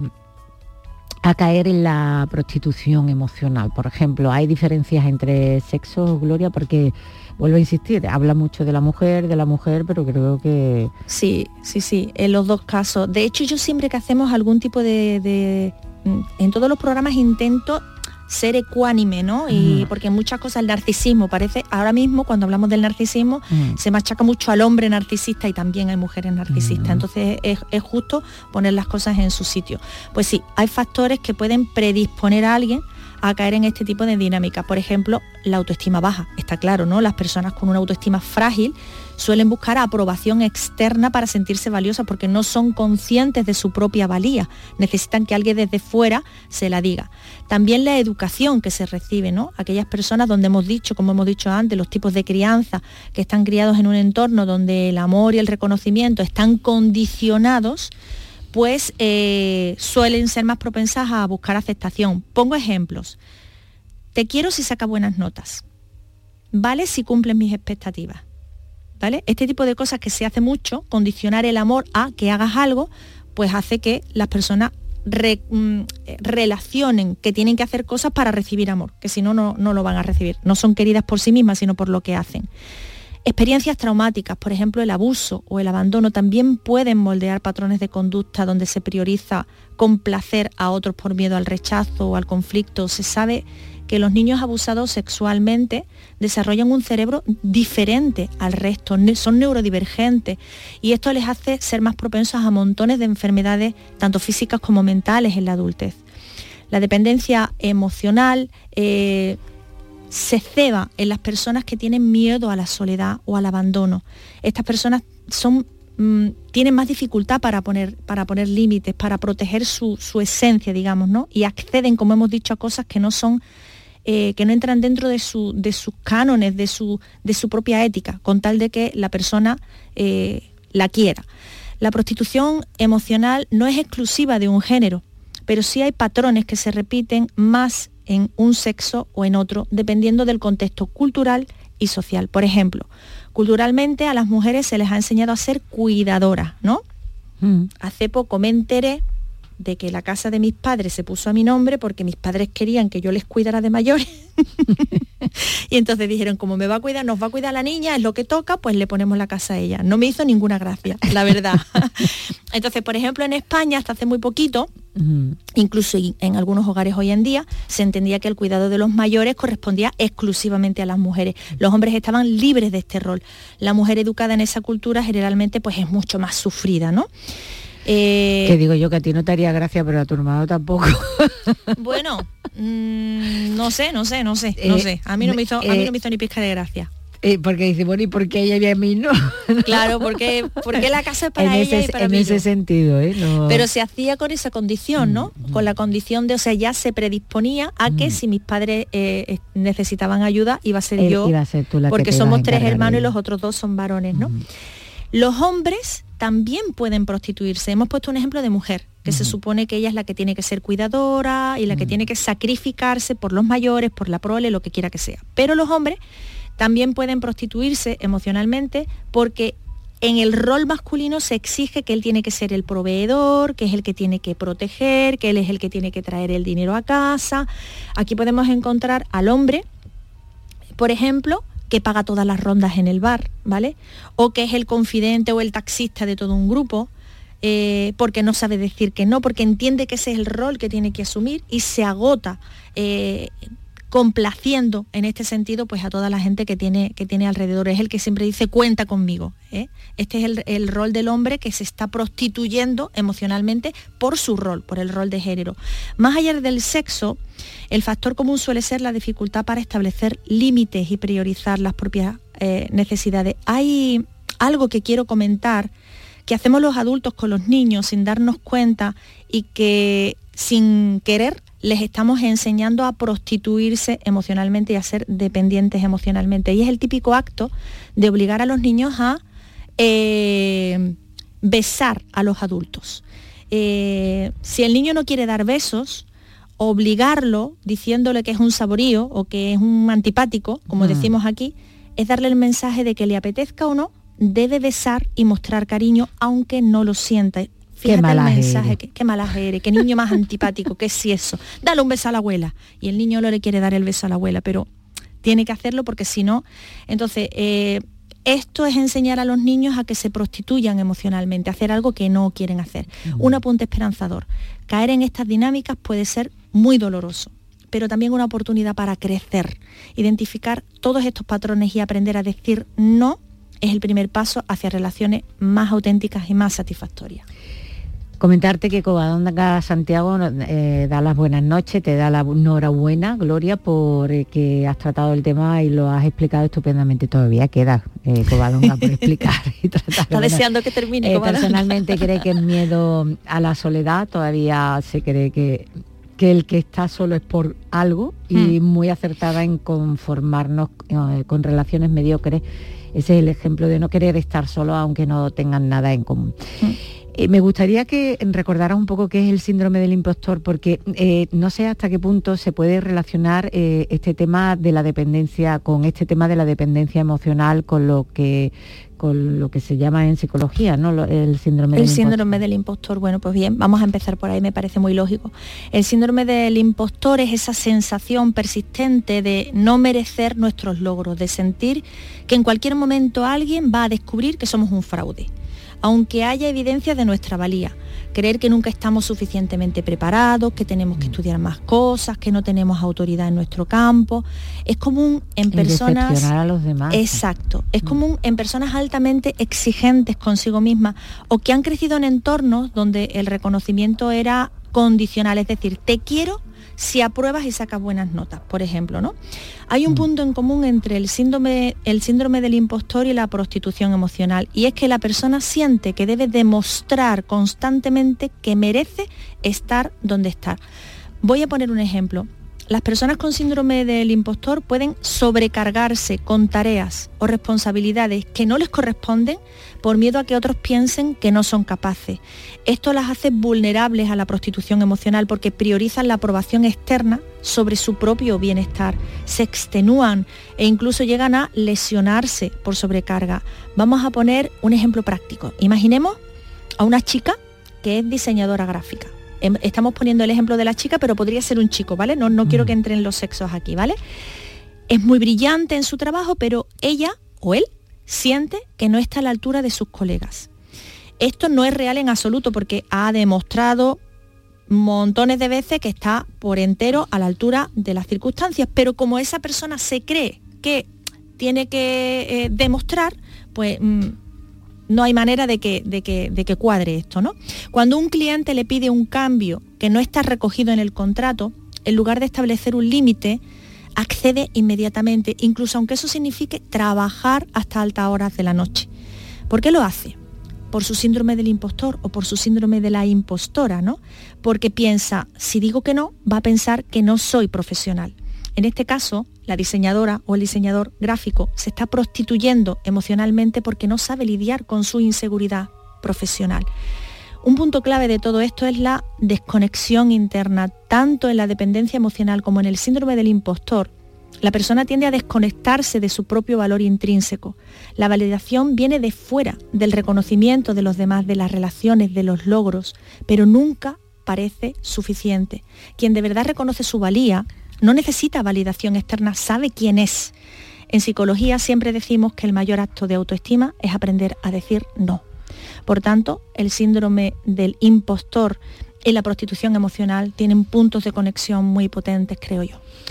a caer en la prostitución emocional? Por ejemplo, ¿hay diferencias entre sexos, Gloria? Porque, vuelvo a insistir, habla mucho de la mujer, de la mujer, pero creo que... Sí, sí, sí, en los dos casos. De hecho, yo siempre que hacemos algún tipo de... de en todos los programas intento ser ecuánime, ¿no? Y mm. porque muchas cosas el narcisismo parece, ahora mismo cuando hablamos del narcisismo, mm. se machaca mucho al hombre narcisista y también hay mujeres narcisistas. Mm. Entonces es, es justo poner las cosas en su sitio. Pues sí, hay factores que pueden predisponer a alguien a caer en este tipo de dinámicas. Por ejemplo, la autoestima baja. Está claro, ¿no? Las personas con una autoestima frágil suelen buscar aprobación externa para sentirse valiosas porque no son conscientes de su propia valía. Necesitan que alguien desde fuera se la diga. También la educación que se recibe, ¿no? Aquellas personas donde hemos dicho, como hemos dicho antes, los tipos de crianza que están criados en un entorno donde el amor y el reconocimiento están condicionados, pues eh, suelen ser más propensas a buscar aceptación. Pongo ejemplos. Te quiero si sacas buenas notas. Vale si cumples mis expectativas. ¿Vale? Este tipo de cosas que se hace mucho, condicionar el amor a que hagas algo, pues hace que las personas re, mm, relacionen que tienen que hacer cosas para recibir amor, que si no, no, no lo van a recibir. No son queridas por sí mismas, sino por lo que hacen. Experiencias traumáticas, por ejemplo, el abuso o el abandono, también pueden moldear patrones de conducta donde se prioriza complacer a otros por miedo al rechazo o al conflicto. Se sabe que los niños abusados sexualmente desarrollan un cerebro diferente al resto, son neurodivergentes y esto les hace ser más propensos a montones de enfermedades, tanto físicas como mentales, en la adultez. La dependencia emocional eh, se ceba en las personas que tienen miedo a la soledad o al abandono. Estas personas son, mmm, tienen más dificultad para poner, para poner límites, para proteger su, su esencia, digamos, ¿no? Y acceden, como hemos dicho, a cosas que no son, eh, que no entran dentro de, su, de sus cánones, de su, de su propia ética, con tal de que la persona eh, la quiera. La prostitución emocional no es exclusiva de un género, pero sí hay patrones que se repiten más en un sexo o en otro, dependiendo del contexto cultural y social. Por ejemplo, culturalmente a las mujeres se les ha enseñado a ser cuidadoras, ¿no? Mm. Hace poco me enteré de que la casa de mis padres se puso a mi nombre porque mis padres querían que yo les cuidara de mayores. Y entonces dijeron, como me va a cuidar, nos va a cuidar la niña, es lo que toca, pues le ponemos la casa a ella. No me hizo ninguna gracia, la verdad. Entonces, por ejemplo, en España, hasta hace muy poquito, uh-huh. incluso en algunos hogares hoy en día, se entendía que el cuidado de los mayores correspondía exclusivamente a las mujeres. Los hombres estaban libres de este rol. La mujer educada en esa cultura generalmente pues es mucho más sufrida, ¿no? Eh, que digo yo que a ti no te haría gracia, pero a tu hermano tampoco. Bueno, mmm, no sé, no sé, no sé, no eh, sé. A mí no me hizo, eh, a mí no me hizo ni pizca de gracia. Eh, porque dice, bueno, ¿y por qué ella y a mí no? Claro, porque, porque la casa es para en ella ese, y para en mí. En ese no. sentido, ¿eh? No. Pero se hacía con esa condición, ¿no? Mm, con la condición de, o sea, ya se predisponía a que mm. si mis padres eh, necesitaban ayuda, iba a ser Él, yo, iba a ser tú la porque que te somos tres hermanos y los otros dos son varones, ¿no? Mm. Los hombres también pueden prostituirse. Hemos puesto un ejemplo de mujer, que uh-huh. se supone que ella es la que tiene que ser cuidadora y la uh-huh. que tiene que sacrificarse por los mayores, por la prole, lo que quiera que sea. Pero los hombres también pueden prostituirse emocionalmente porque en el rol masculino se exige que él tiene que ser el proveedor, que es el que tiene que proteger, que él es el que tiene que traer el dinero a casa. Aquí podemos encontrar al hombre, por ejemplo, que paga todas las rondas en el bar, ¿vale? O que es el confidente o el taxista de todo un grupo, eh, porque no sabe decir que no, porque entiende que ese es el rol que tiene que asumir y se agota eh, complaciendo en este sentido pues a toda la gente que tiene, que tiene alrededor. Es el que siempre dice cuenta conmigo, ¿eh? Este es el, el rol del hombre que se está prostituyendo emocionalmente por su rol, por el rol de género. Más allá del sexo, el factor común suele ser la dificultad para establecer límites y priorizar las propias eh, necesidades. Hay algo que quiero comentar que hacemos los adultos con los niños sin darnos cuenta y que sin querer les estamos enseñando a prostituirse emocionalmente y a ser dependientes emocionalmente. Y es el típico acto de obligar a los niños a eh, besar a los adultos. Eh, si el niño no quiere dar besos, obligarlo diciéndole que es un saborío o que es un antipático, como mm. decimos aquí, es darle el mensaje de que le apetezca o no, debe besar y mostrar cariño aunque no lo sienta. Fíjate qué el mensaje, qué, qué malaje eres, qué niño más antipático, qué es eso. Dale un beso a la abuela. Y el niño no le quiere dar el beso a la abuela, pero tiene que hacerlo porque si no... Entonces, eh, esto es enseñar a los niños a que se prostituyan emocionalmente, a hacer algo que no quieren hacer. Uh-huh. Un apunte esperanzador. Caer en estas dinámicas puede ser muy doloroso, pero también una oportunidad para crecer. Identificar todos estos patrones y aprender a decir no es el primer paso hacia relaciones más auténticas y más satisfactorias. Comentarte que Covadonga Santiago eh, da las buenas noches, te da la enhorabuena, Gloria, por eh, que has tratado el tema y lo has explicado estupendamente. Todavía queda eh, Covadonga por explicar y tratar. Está bueno, deseando que termine. Eh, personalmente cree que el miedo a la soledad todavía se cree que, que el que está solo es por algo y mm. muy acertada en conformarnos eh, con relaciones mediocres. Ese es el ejemplo de no querer estar solo aunque no tengan nada en común. Mm. Eh, me gustaría que recordaras un poco qué es el síndrome del impostor, porque eh, no sé hasta qué punto se puede relacionar eh, este tema de la dependencia, con este tema de la dependencia emocional, con lo que con lo que se llama en psicología, ¿no? El síndrome del impostor. El síndrome del impostor, bueno, pues bien, vamos a empezar por ahí, me parece muy lógico. El síndrome del impostor es esa sensación persistente de no merecer nuestros logros, de sentir que en cualquier momento alguien va a descubrir que somos un fraude, aunque haya evidencia de nuestra valía. Creer que nunca estamos suficientemente preparados, que tenemos que estudiar más cosas, que no tenemos autoridad en nuestro campo. Es común en personas... decepcionar a los demás. Exacto. Es común en personas altamente exigentes consigo mismas o que han crecido en entornos donde el reconocimiento era condicional, es decir, te quiero si apruebas y sacas buenas notas, por ejemplo, ¿no? Hay un mm. punto en común entre el síndrome, el síndrome del impostor y la prostitución emocional, y es que la persona siente que debe demostrar constantemente que merece estar donde está. Voy a poner un ejemplo. Las personas con síndrome del impostor pueden sobrecargarse con tareas o responsabilidades que no les corresponden por miedo a que otros piensen que no son capaces. Esto las hace vulnerables a la prostitución emocional porque priorizan la aprobación externa sobre su propio bienestar, se extenúan e incluso llegan a lesionarse por sobrecarga. Vamos a poner un ejemplo práctico. Imaginemos a una chica que es diseñadora gráfica. Estamos poniendo el ejemplo de la chica, pero podría ser un chico, ¿vale? No, no mm. quiero que entren los sexos aquí, ¿vale? Es muy brillante en su trabajo, pero ella o él siente que no está a la altura de sus colegas. Esto no es real en absoluto porque ha demostrado montones de veces que está por entero a la altura de las circunstancias, pero como esa persona se cree que tiene que eh, demostrar, pues... Mmm, no hay manera de que, de, que, de que cuadre esto, ¿no? Cuando un cliente le pide un cambio que no está recogido en el contrato, en lugar de establecer un límite, accede inmediatamente, incluso aunque eso signifique trabajar hasta altas horas de la noche. ¿Por qué lo hace? Por su síndrome del impostor o por su síndrome de la impostora, ¿no? Porque piensa, si digo que no, va a pensar que no soy profesional. En este caso, la diseñadora o el diseñador gráfico se está prostituyendo emocionalmente porque no sabe lidiar con su inseguridad profesional. Un punto clave de todo esto es la desconexión interna, tanto en la dependencia emocional como en el síndrome del impostor. La persona tiende a desconectarse de su propio valor intrínseco. La validación viene de fuera, del reconocimiento de los demás, de las relaciones, de los logros, pero nunca parece suficiente. Quien de verdad reconoce su valía no necesita validación externa, sabe quién es. En psicología siempre decimos que el mayor acto de autoestima es aprender a decir no. Por tanto, el síndrome del impostor y la prostitución emocional tienen puntos de conexión muy potentes, creo yo.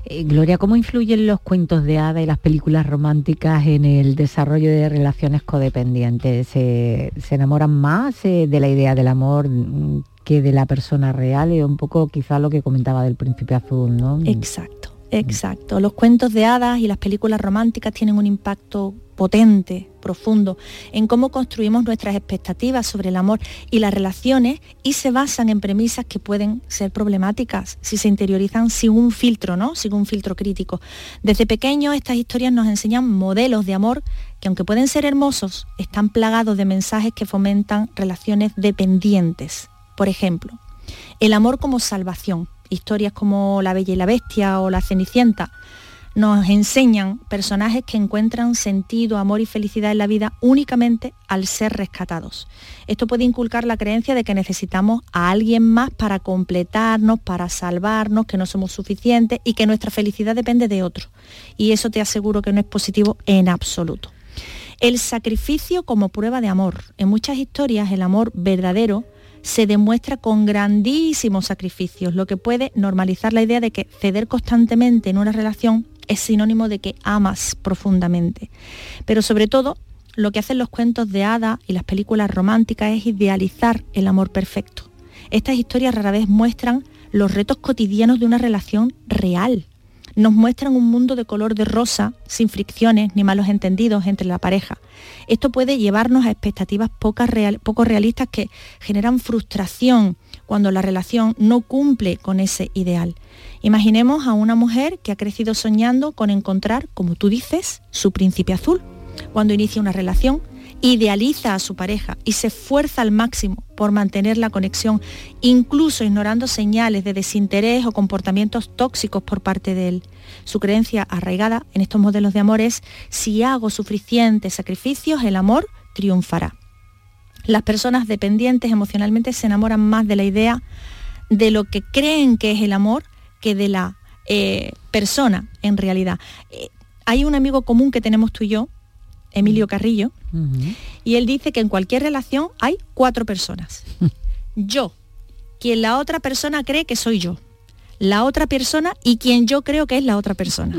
Eh, Gloria, ¿cómo influyen los cuentos de hadas y las películas románticas en el desarrollo de relaciones codependientes? ¿Se, se enamoran más eh, de la idea del amor que de la persona real? Y un poco quizá lo que comentaba del Príncipe Azul, ¿no? Exacto, exacto. Los cuentos de hadas y las películas románticas tienen un impacto potente, profundo, en cómo construimos nuestras expectativas sobre el amor y las relaciones, y se basan en premisas que pueden ser problemáticas si se interiorizan sin un filtro, ¿no? Sin un filtro crítico. Desde pequeños estas historias nos enseñan modelos de amor que, aunque pueden ser hermosos, están plagados de mensajes que fomentan relaciones dependientes. Por ejemplo, el amor como salvación. Historias como La Bella y la Bestia o La Cenicienta nos enseñan personajes que encuentran sentido, amor y felicidad en la vida únicamente al ser rescatados. Esto puede inculcar la creencia de que necesitamos a alguien más para completarnos, para salvarnos, que no somos suficientes y que nuestra felicidad depende de otro. Y eso te aseguro que no es positivo en absoluto. El sacrificio como prueba de amor. En muchas historias el amor verdadero se demuestra con grandísimos sacrificios, lo que puede normalizar la idea de que ceder constantemente en una relación es sinónimo de que amas profundamente. Pero sobre todo, lo que hacen los cuentos de hadas y las películas románticas es idealizar el amor perfecto. Estas historias rara vez muestran los retos cotidianos de una relación real. Nos muestran un mundo de color de rosa, sin fricciones ni malos entendidos entre la pareja. Esto puede llevarnos a expectativas poco, real, poco realistas que generan frustración cuando la relación no cumple con ese ideal. Imaginemos a una mujer que ha crecido soñando con encontrar, como tú dices, su príncipe azul. Cuando inicia una relación, idealiza a su pareja y se esfuerza al máximo por mantener la conexión, incluso ignorando señales de desinterés o comportamientos tóxicos por parte de él. Su creencia arraigada en estos modelos de amor es: si hago suficientes sacrificios, el amor triunfará. Las personas dependientes emocionalmente se enamoran más de la idea de lo que creen que es el amor que de la eh, persona en realidad. Eh, hay un amigo común que tenemos tú y yo, Emilio Carrillo, uh-huh. y él dice que en cualquier relación hay cuatro personas. Yo, quien la otra persona cree que soy yo, la otra persona y quien yo creo que es la otra persona.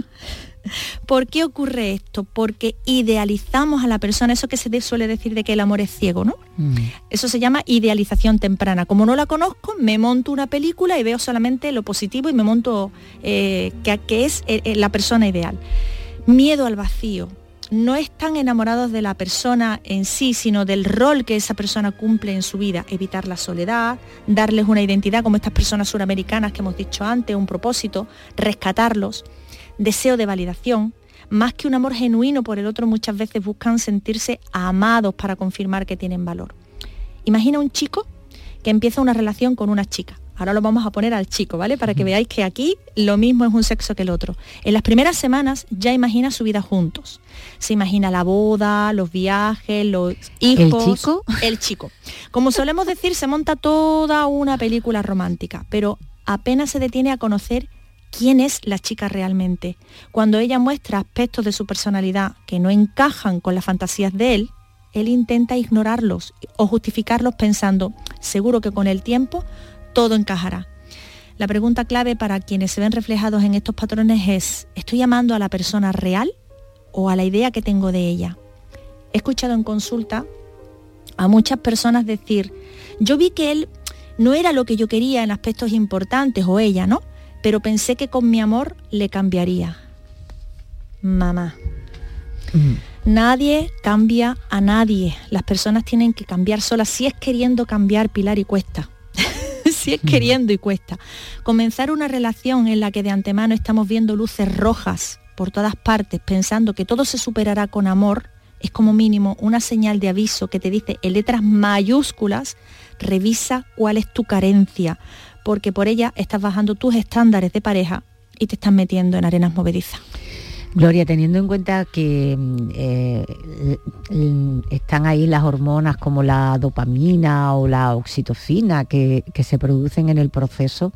¿Por qué ocurre esto? Porque idealizamos a la persona, eso que se suele decir de que el amor es ciego, ¿no? Mm. Eso se llama idealización temprana. Como no la conozco, me monto una película y veo solamente lo positivo y me monto eh, que, que es eh, la persona ideal. Miedo al vacío. No están enamorados de la persona en sí, sino del rol que esa persona cumple en su vida. Evitar la soledad, darles una identidad, como estas personas suramericanas que hemos dicho antes, un propósito, rescatarlos. Deseo de validación. Más que un amor genuino por el otro, muchas veces buscan sentirse amados para confirmar que tienen valor. Imagina un chico que empieza una relación con una chica. Ahora lo vamos a poner al chico, ¿vale? Para que veáis que aquí lo mismo es un sexo que el otro. En las primeras semanas ya imagina su vida juntos. Se imagina la boda, los viajes, los hijos. ¿El chico? El chico. Como solemos decir, se monta toda una película romántica, pero apenas se detiene a conocer quién es la chica realmente. Cuando ella muestra aspectos de su personalidad que no encajan con las fantasías de él, él intenta ignorarlos o justificarlos pensando, seguro que con el tiempo todo encajará. La pregunta clave para quienes se ven reflejados en estos patrones es: ¿estoy amando a la persona real o a la idea que tengo de ella? He escuchado en consulta a muchas personas decir, yo vi que él no era lo que yo quería en aspectos importantes, o ella, ¿no? Pero pensé que con mi amor le cambiaría. Mamá. Mm. Nadie cambia a nadie. Las personas tienen que cambiar solas, si es queriendo cambiar, Pilar, y cuesta. Si es queriendo y cuesta. Comenzar una relación en la que de antemano estamos viendo luces rojas por todas partes, pensando que todo se superará con amor, es como mínimo una señal de aviso que te dice en letras mayúsculas: revisa cuál es tu carencia, porque por ella estás bajando tus estándares de pareja y te estás metiendo en arenas movedizas. Gloria, teniendo en cuenta que eh, están ahí las hormonas como la dopamina o la oxitocina que, que se producen en el proceso,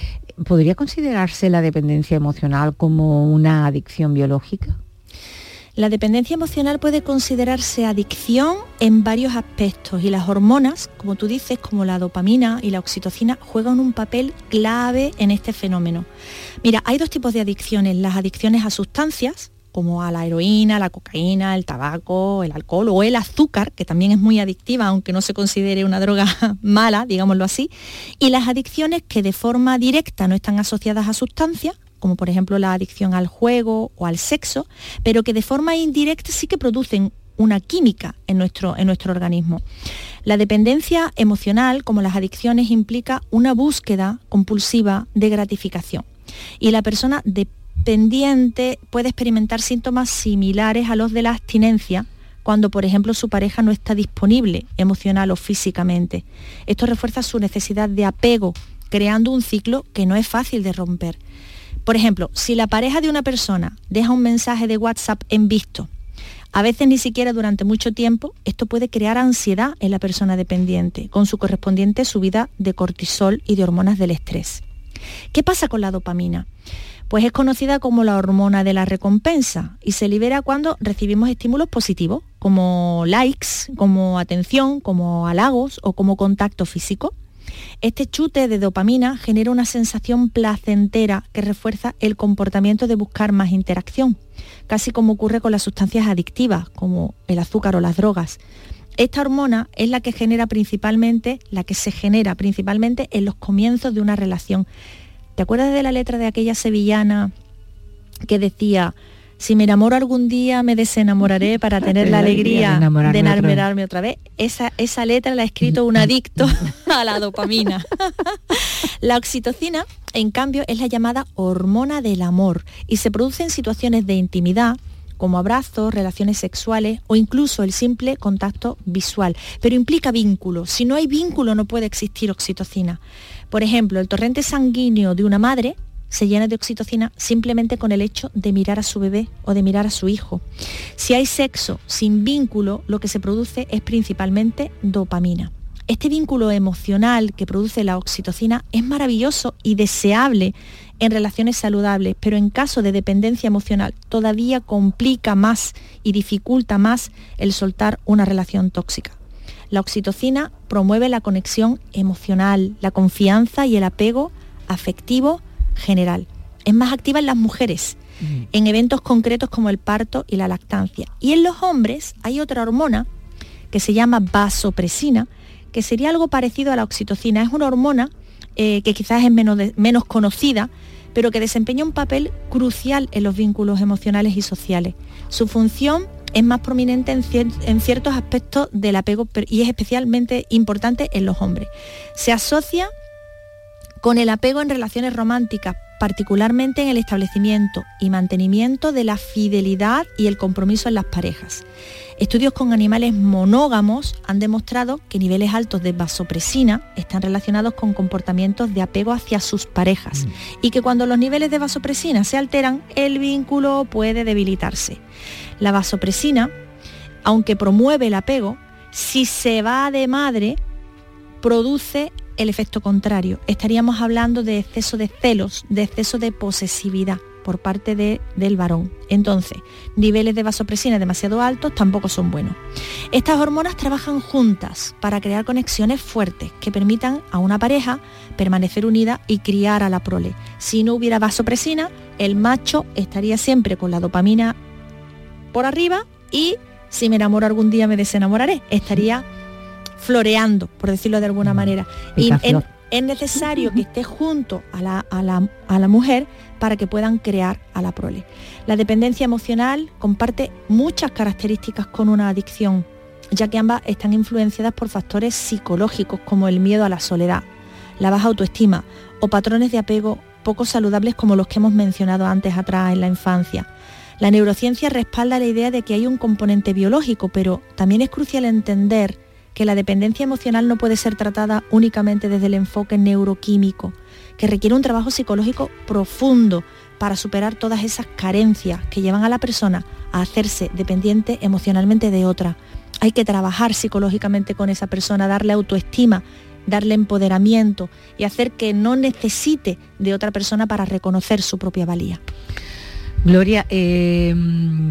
¿podría considerarse la dependencia emocional como una adicción biológica? La dependencia emocional puede considerarse adicción en varios aspectos y las hormonas, como tú dices, como la dopamina y la oxitocina, juegan un papel clave en este fenómeno. Mira, hay dos tipos de adicciones, las adicciones a sustancias, como a la heroína, la cocaína, el tabaco, el alcohol o el azúcar, que también es muy adictiva, aunque no se considere una droga mala, digámoslo así, y las adicciones que de forma directa no están asociadas a sustancias, como por ejemplo la adicción al juego o al sexo, pero que de forma indirecta sí que producen una química en nuestro, en nuestro organismo. La dependencia emocional, como las adicciones, implica una búsqueda compulsiva de gratificación. Y la persona dependiente puede experimentar síntomas similares a los de la abstinencia, cuando por ejemplo su pareja no está disponible emocional o físicamente. Esto refuerza su necesidad de apego, creando un ciclo que no es fácil de romper. Por ejemplo, si la pareja de una persona deja un mensaje de WhatsApp en visto, a veces ni siquiera durante mucho tiempo, esto puede crear ansiedad en la persona dependiente, con su correspondiente subida de cortisol y de hormonas del estrés. ¿Qué pasa con la dopamina? Pues es conocida como la hormona de la recompensa y se libera cuando recibimos estímulos positivos, como likes, como atención, como halagos o como contacto físico. Este chute de dopamina genera una sensación placentera que refuerza el comportamiento de buscar más interacción, casi como ocurre con las sustancias adictivas, como el azúcar o las drogas. Esta hormona es la que genera principalmente, la que se genera principalmente en los comienzos de una relación. ¿Te acuerdas de la letra de aquella sevillana que decía: si me enamoro algún día me desenamoraré para tener la alegría de enamorarme, de enamorarme otra vez? Esa, esa letra la ha escrito un adicto a la dopamina. La oxitocina, en cambio, es la llamada hormona del amor y se produce en situaciones de intimidad, como abrazos, relaciones sexuales o incluso el simple contacto visual, pero implica vínculo. Si no hay vínculo no puede existir oxitocina. Por ejemplo, el torrente sanguíneo de una madre se llena de oxitocina simplemente con el hecho de mirar a su bebé o de mirar a su hijo. Si hay sexo sin vínculo, lo que se produce es principalmente dopamina. Este vínculo emocional que produce la oxitocina es maravilloso y deseable en relaciones saludables, pero en caso de dependencia emocional todavía complica más y dificulta más el soltar una relación tóxica. La oxitocina promueve la conexión emocional, la confianza y el apego afectivo general. Es más activa en las mujeres, mm. en eventos concretos como el parto y la lactancia. Y en los hombres hay otra hormona que se llama vasopresina, que sería algo parecido a la oxitocina. Es una hormona eh, que quizás es menos, de, menos conocida, pero que desempeña un papel crucial en los vínculos emocionales y sociales. Su función es más prominente en, cier- en ciertos aspectos del apego y es especialmente importante en los hombres. Se asocia con el apego en relaciones románticas, particularmente en el establecimiento y mantenimiento de la fidelidad y el compromiso en las parejas. Estudios con animales monógamos han demostrado que niveles altos de vasopresina están relacionados con comportamientos de apego hacia sus parejas mm. y que cuando los niveles de vasopresina se alteran, el vínculo puede debilitarse. La vasopresina, aunque promueve el apego, si se va de madre, produce el efecto contrario. Estaríamos hablando de exceso de celos, de exceso de posesividad por parte de, del varón. Entonces, niveles de vasopresina demasiado altos tampoco son buenos. Estas hormonas trabajan juntas para crear conexiones fuertes que permitan a una pareja permanecer unida y criar a la prole. Si no hubiera vasopresina, el macho estaría siempre con la dopamina por arriba y si me enamoro algún día me desenamoraré. Estaría floreando, por decirlo de alguna manera. Y en, es necesario que esté junto a la, a, la, a la mujer para que puedan crear a la prole. La dependencia emocional comparte muchas características con una adicción, ya que ambas están influenciadas por factores psicológicos como el miedo a la soledad, la baja autoestima o patrones de apego poco saludables como los que hemos mencionado antes atrás en la infancia. La neurociencia respalda la idea de que hay un componente biológico, pero también es crucial entender que la dependencia emocional no puede ser tratada únicamente desde el enfoque neuroquímico, que requiere un trabajo psicológico profundo para superar todas esas carencias que llevan a la persona a hacerse dependiente emocionalmente de otra. Hay que trabajar psicológicamente con esa persona, darle autoestima, darle empoderamiento y hacer que no necesite de otra persona para reconocer su propia valía. Gloria, eh,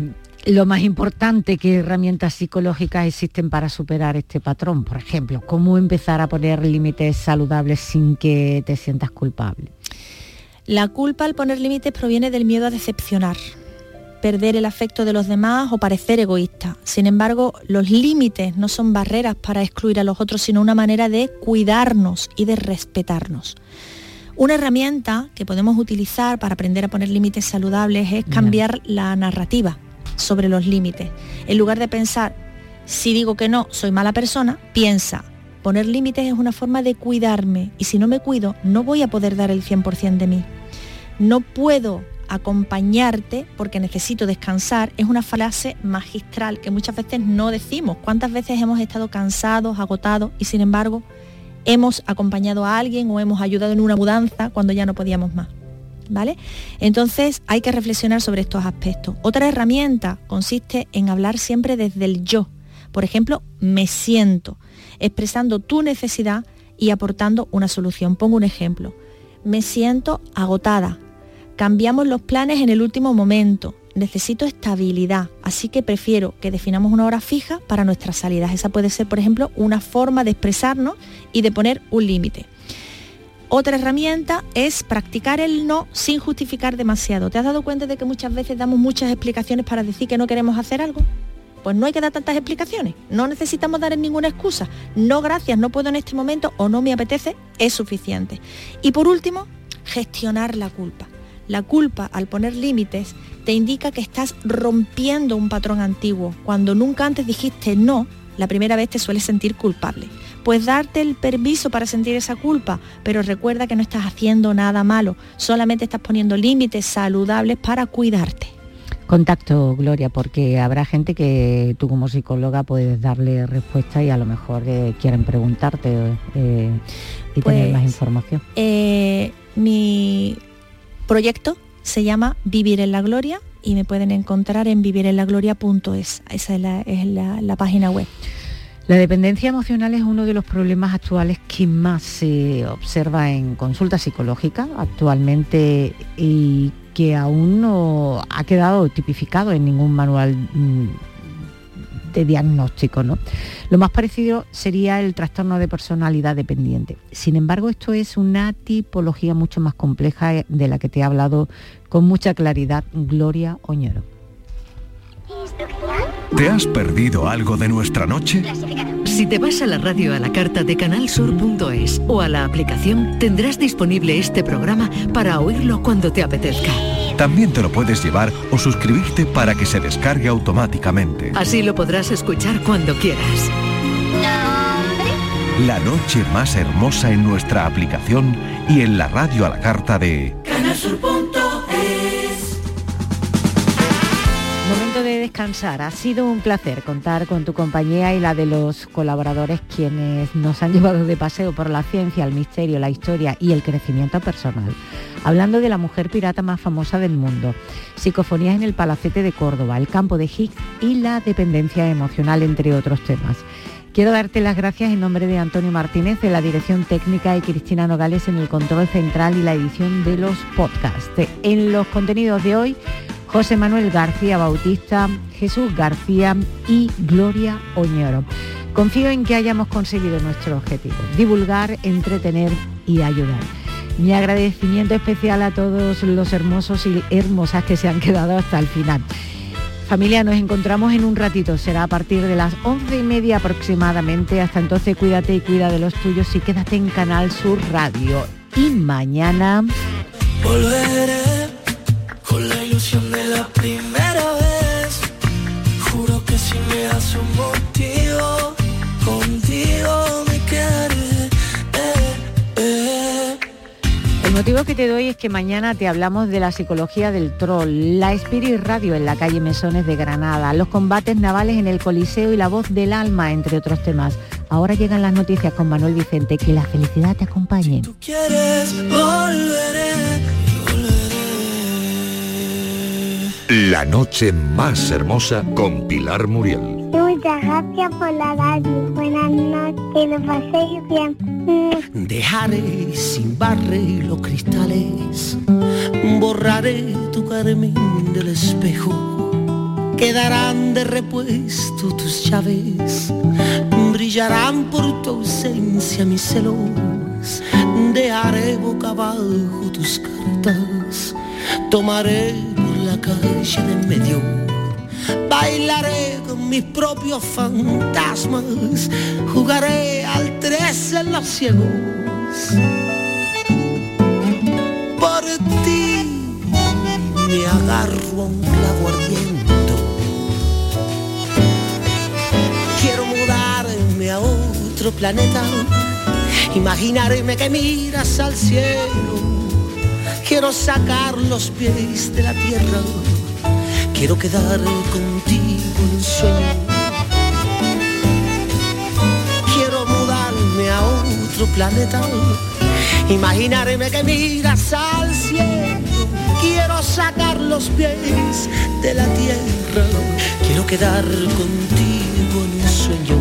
lo más importante, ¿qué herramientas psicológicas existen para superar este patrón? Por ejemplo, ¿cómo empezar a poner límites saludables sin que te sientas culpable? La culpa al poner límites proviene del miedo a decepcionar, perder el afecto de los demás o parecer egoísta. Sin embargo, los límites no son barreras para excluir a los otros, sino una manera de cuidarnos y de respetarnos. Una herramienta que podemos utilizar para aprender a poner límites saludables es cambiar la narrativa sobre los límites. En lugar de pensar, si digo que no, soy mala persona, piensa, poner límites es una forma de cuidarme y si no me cuido, no voy a poder dar el cien por ciento de mí. No puedo acompañarte porque necesito descansar, es una frase magistral que muchas veces no decimos. ¿Cuántas veces hemos estado cansados, agotados y sin embargo hemos acompañado a alguien o hemos ayudado en una mudanza cuando ya no podíamos más? ¿Vale? Entonces hay que reflexionar sobre estos aspectos. Otra herramienta consiste en hablar siempre desde el yo. Por ejemplo, me siento, expresando tu necesidad y aportando una solución. Pongo un ejemplo. Me siento agotada. Cambiamos los planes en el último momento. Necesito estabilidad, así que prefiero que definamos una hora fija para nuestras salidas. Esa puede ser, por ejemplo, una forma de expresarnos y de poner un límite. Otra herramienta es practicar el no sin justificar demasiado. ¿Te has dado cuenta de que muchas veces damos muchas explicaciones para decir que no queremos hacer algo? Pues no hay que dar tantas explicaciones. No necesitamos dar ninguna excusa. No, gracias, no puedo en este momento o no me apetece, es suficiente. Y por último, gestionar la culpa. La culpa, al poner límites, te indica que estás rompiendo un patrón antiguo. Cuando nunca antes dijiste no, la primera vez te sueles sentir culpable. Pues darte el permiso para sentir esa culpa, pero recuerda que no estás haciendo nada malo, solamente estás poniendo límites saludables para cuidarte. Contacto, Gloria, porque habrá gente que tú como psicóloga puedes darle respuesta y a lo mejor eh, quieren preguntarte eh, y pues, tener más información. Eh, mi proyecto se llama Vivir en la Gloria y me pueden encontrar en vivir en la gloria punto es. Esa es la, es la, la página web. La dependencia emocional es uno de los problemas actuales que más se observa en consulta psicológica actualmente y que aún no ha quedado tipificado en ningún manual de diagnóstico, ¿no? Lo más parecido sería el trastorno de personalidad dependiente. Sin embargo, esto es una tipología mucho más compleja de la que te ha hablado con mucha claridad Gloria Oñoro. ¿Te has perdido algo de nuestra noche? Si te vas a la radio a la carta de canal sur punto es o a la aplicación, tendrás disponible este programa para oírlo cuando te apetezca. También te lo puedes llevar o suscribirte para que se descargue automáticamente. Así lo podrás escuchar cuando quieras. La noche más hermosa en nuestra aplicación y en la radio a la carta de canal sur punto es. Momento de descansar. Ha sido un placer contar con tu compañía y la de los colaboradores quienes nos han llevado de paseo por la ciencia, el misterio, la historia y el crecimiento personal. Hablando de la mujer pirata más famosa del mundo, psicofonías en el Palacete de Córdoba, el campo de Higgs y la dependencia emocional, entre otros temas. Quiero darte las gracias en nombre de Antonio Martínez, de la dirección técnica, y Cristina Nogales en el control central y la edición de los podcasts. En los contenidos de hoy, José Manuel García Bautista, Jesús García y Gloria Oñoro. Confío en que hayamos conseguido nuestro objetivo, divulgar, entretener y ayudar. Mi agradecimiento especial a todos los hermosos y hermosas que se han quedado hasta el final. Familia, nos encontramos en un ratito, será a partir de las once y media aproximadamente. Hasta entonces, cuídate y cuida de los tuyos y quédate en Canal Sur Radio. Y mañana volveré con la ilusión de la primera vez. Juro que si me das un motivo, contigo me quedaré. Eh, eh. El motivo que te doy es que mañana te hablamos de la psicología del troll, la Spirit Radio en la calle Mesones de Granada, los combates navales en el Coliseo y la voz del alma, entre otros temas. Ahora llegan las noticias con Manuel Vicente. Que la felicidad te acompañe. Si tú quieres, volveré, volveré. La noche más hermosa con Pilar Muriel. Muchas gracias por la radio. Buenas noches, lo paséis bien. Dejaré sin barre los cristales, borraré tu carmín del espejo. quedarán de repuesto tus llaves, brillarán por tu ausencia mis celos, dejaré boca abajo tus cartas, tomaré por la calle de en medio, bailaré con mis propios fantasmas, jugaré al tres en los ciegos. Por ti me agarro a un clavo ardiendo, quiero mudarme a otro planeta, imaginarme que miras al cielo, quiero sacar los pies de la tierra, quiero quedar contigo en un sueño, quiero mudarme a otro planeta, imaginarme que miras al cielo, quiero sacar los pies de la tierra, quiero quedar contigo en un sueño.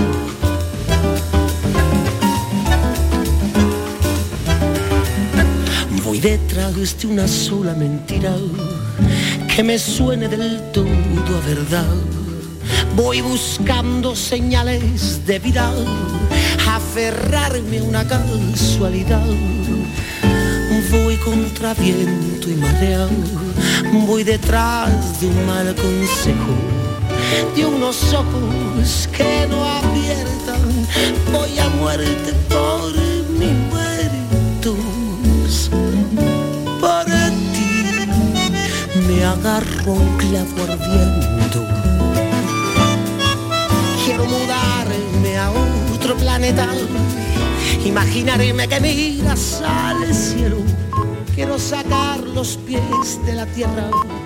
Voy detrás de una sola mentira que me suene del todo a verdad. Voy buscando señales de vida, aferrarme a una casualidad. Voy contra viento y marea, voy detrás de un mal consejo, de unos ojos que no abiertan. Voy a muerte por mis muertos, por ti me agarro un clavo ardiendo. Quiero mudarme a otro planeta, imaginarme que miras al cielo, quiero sacar los pies de la tierra,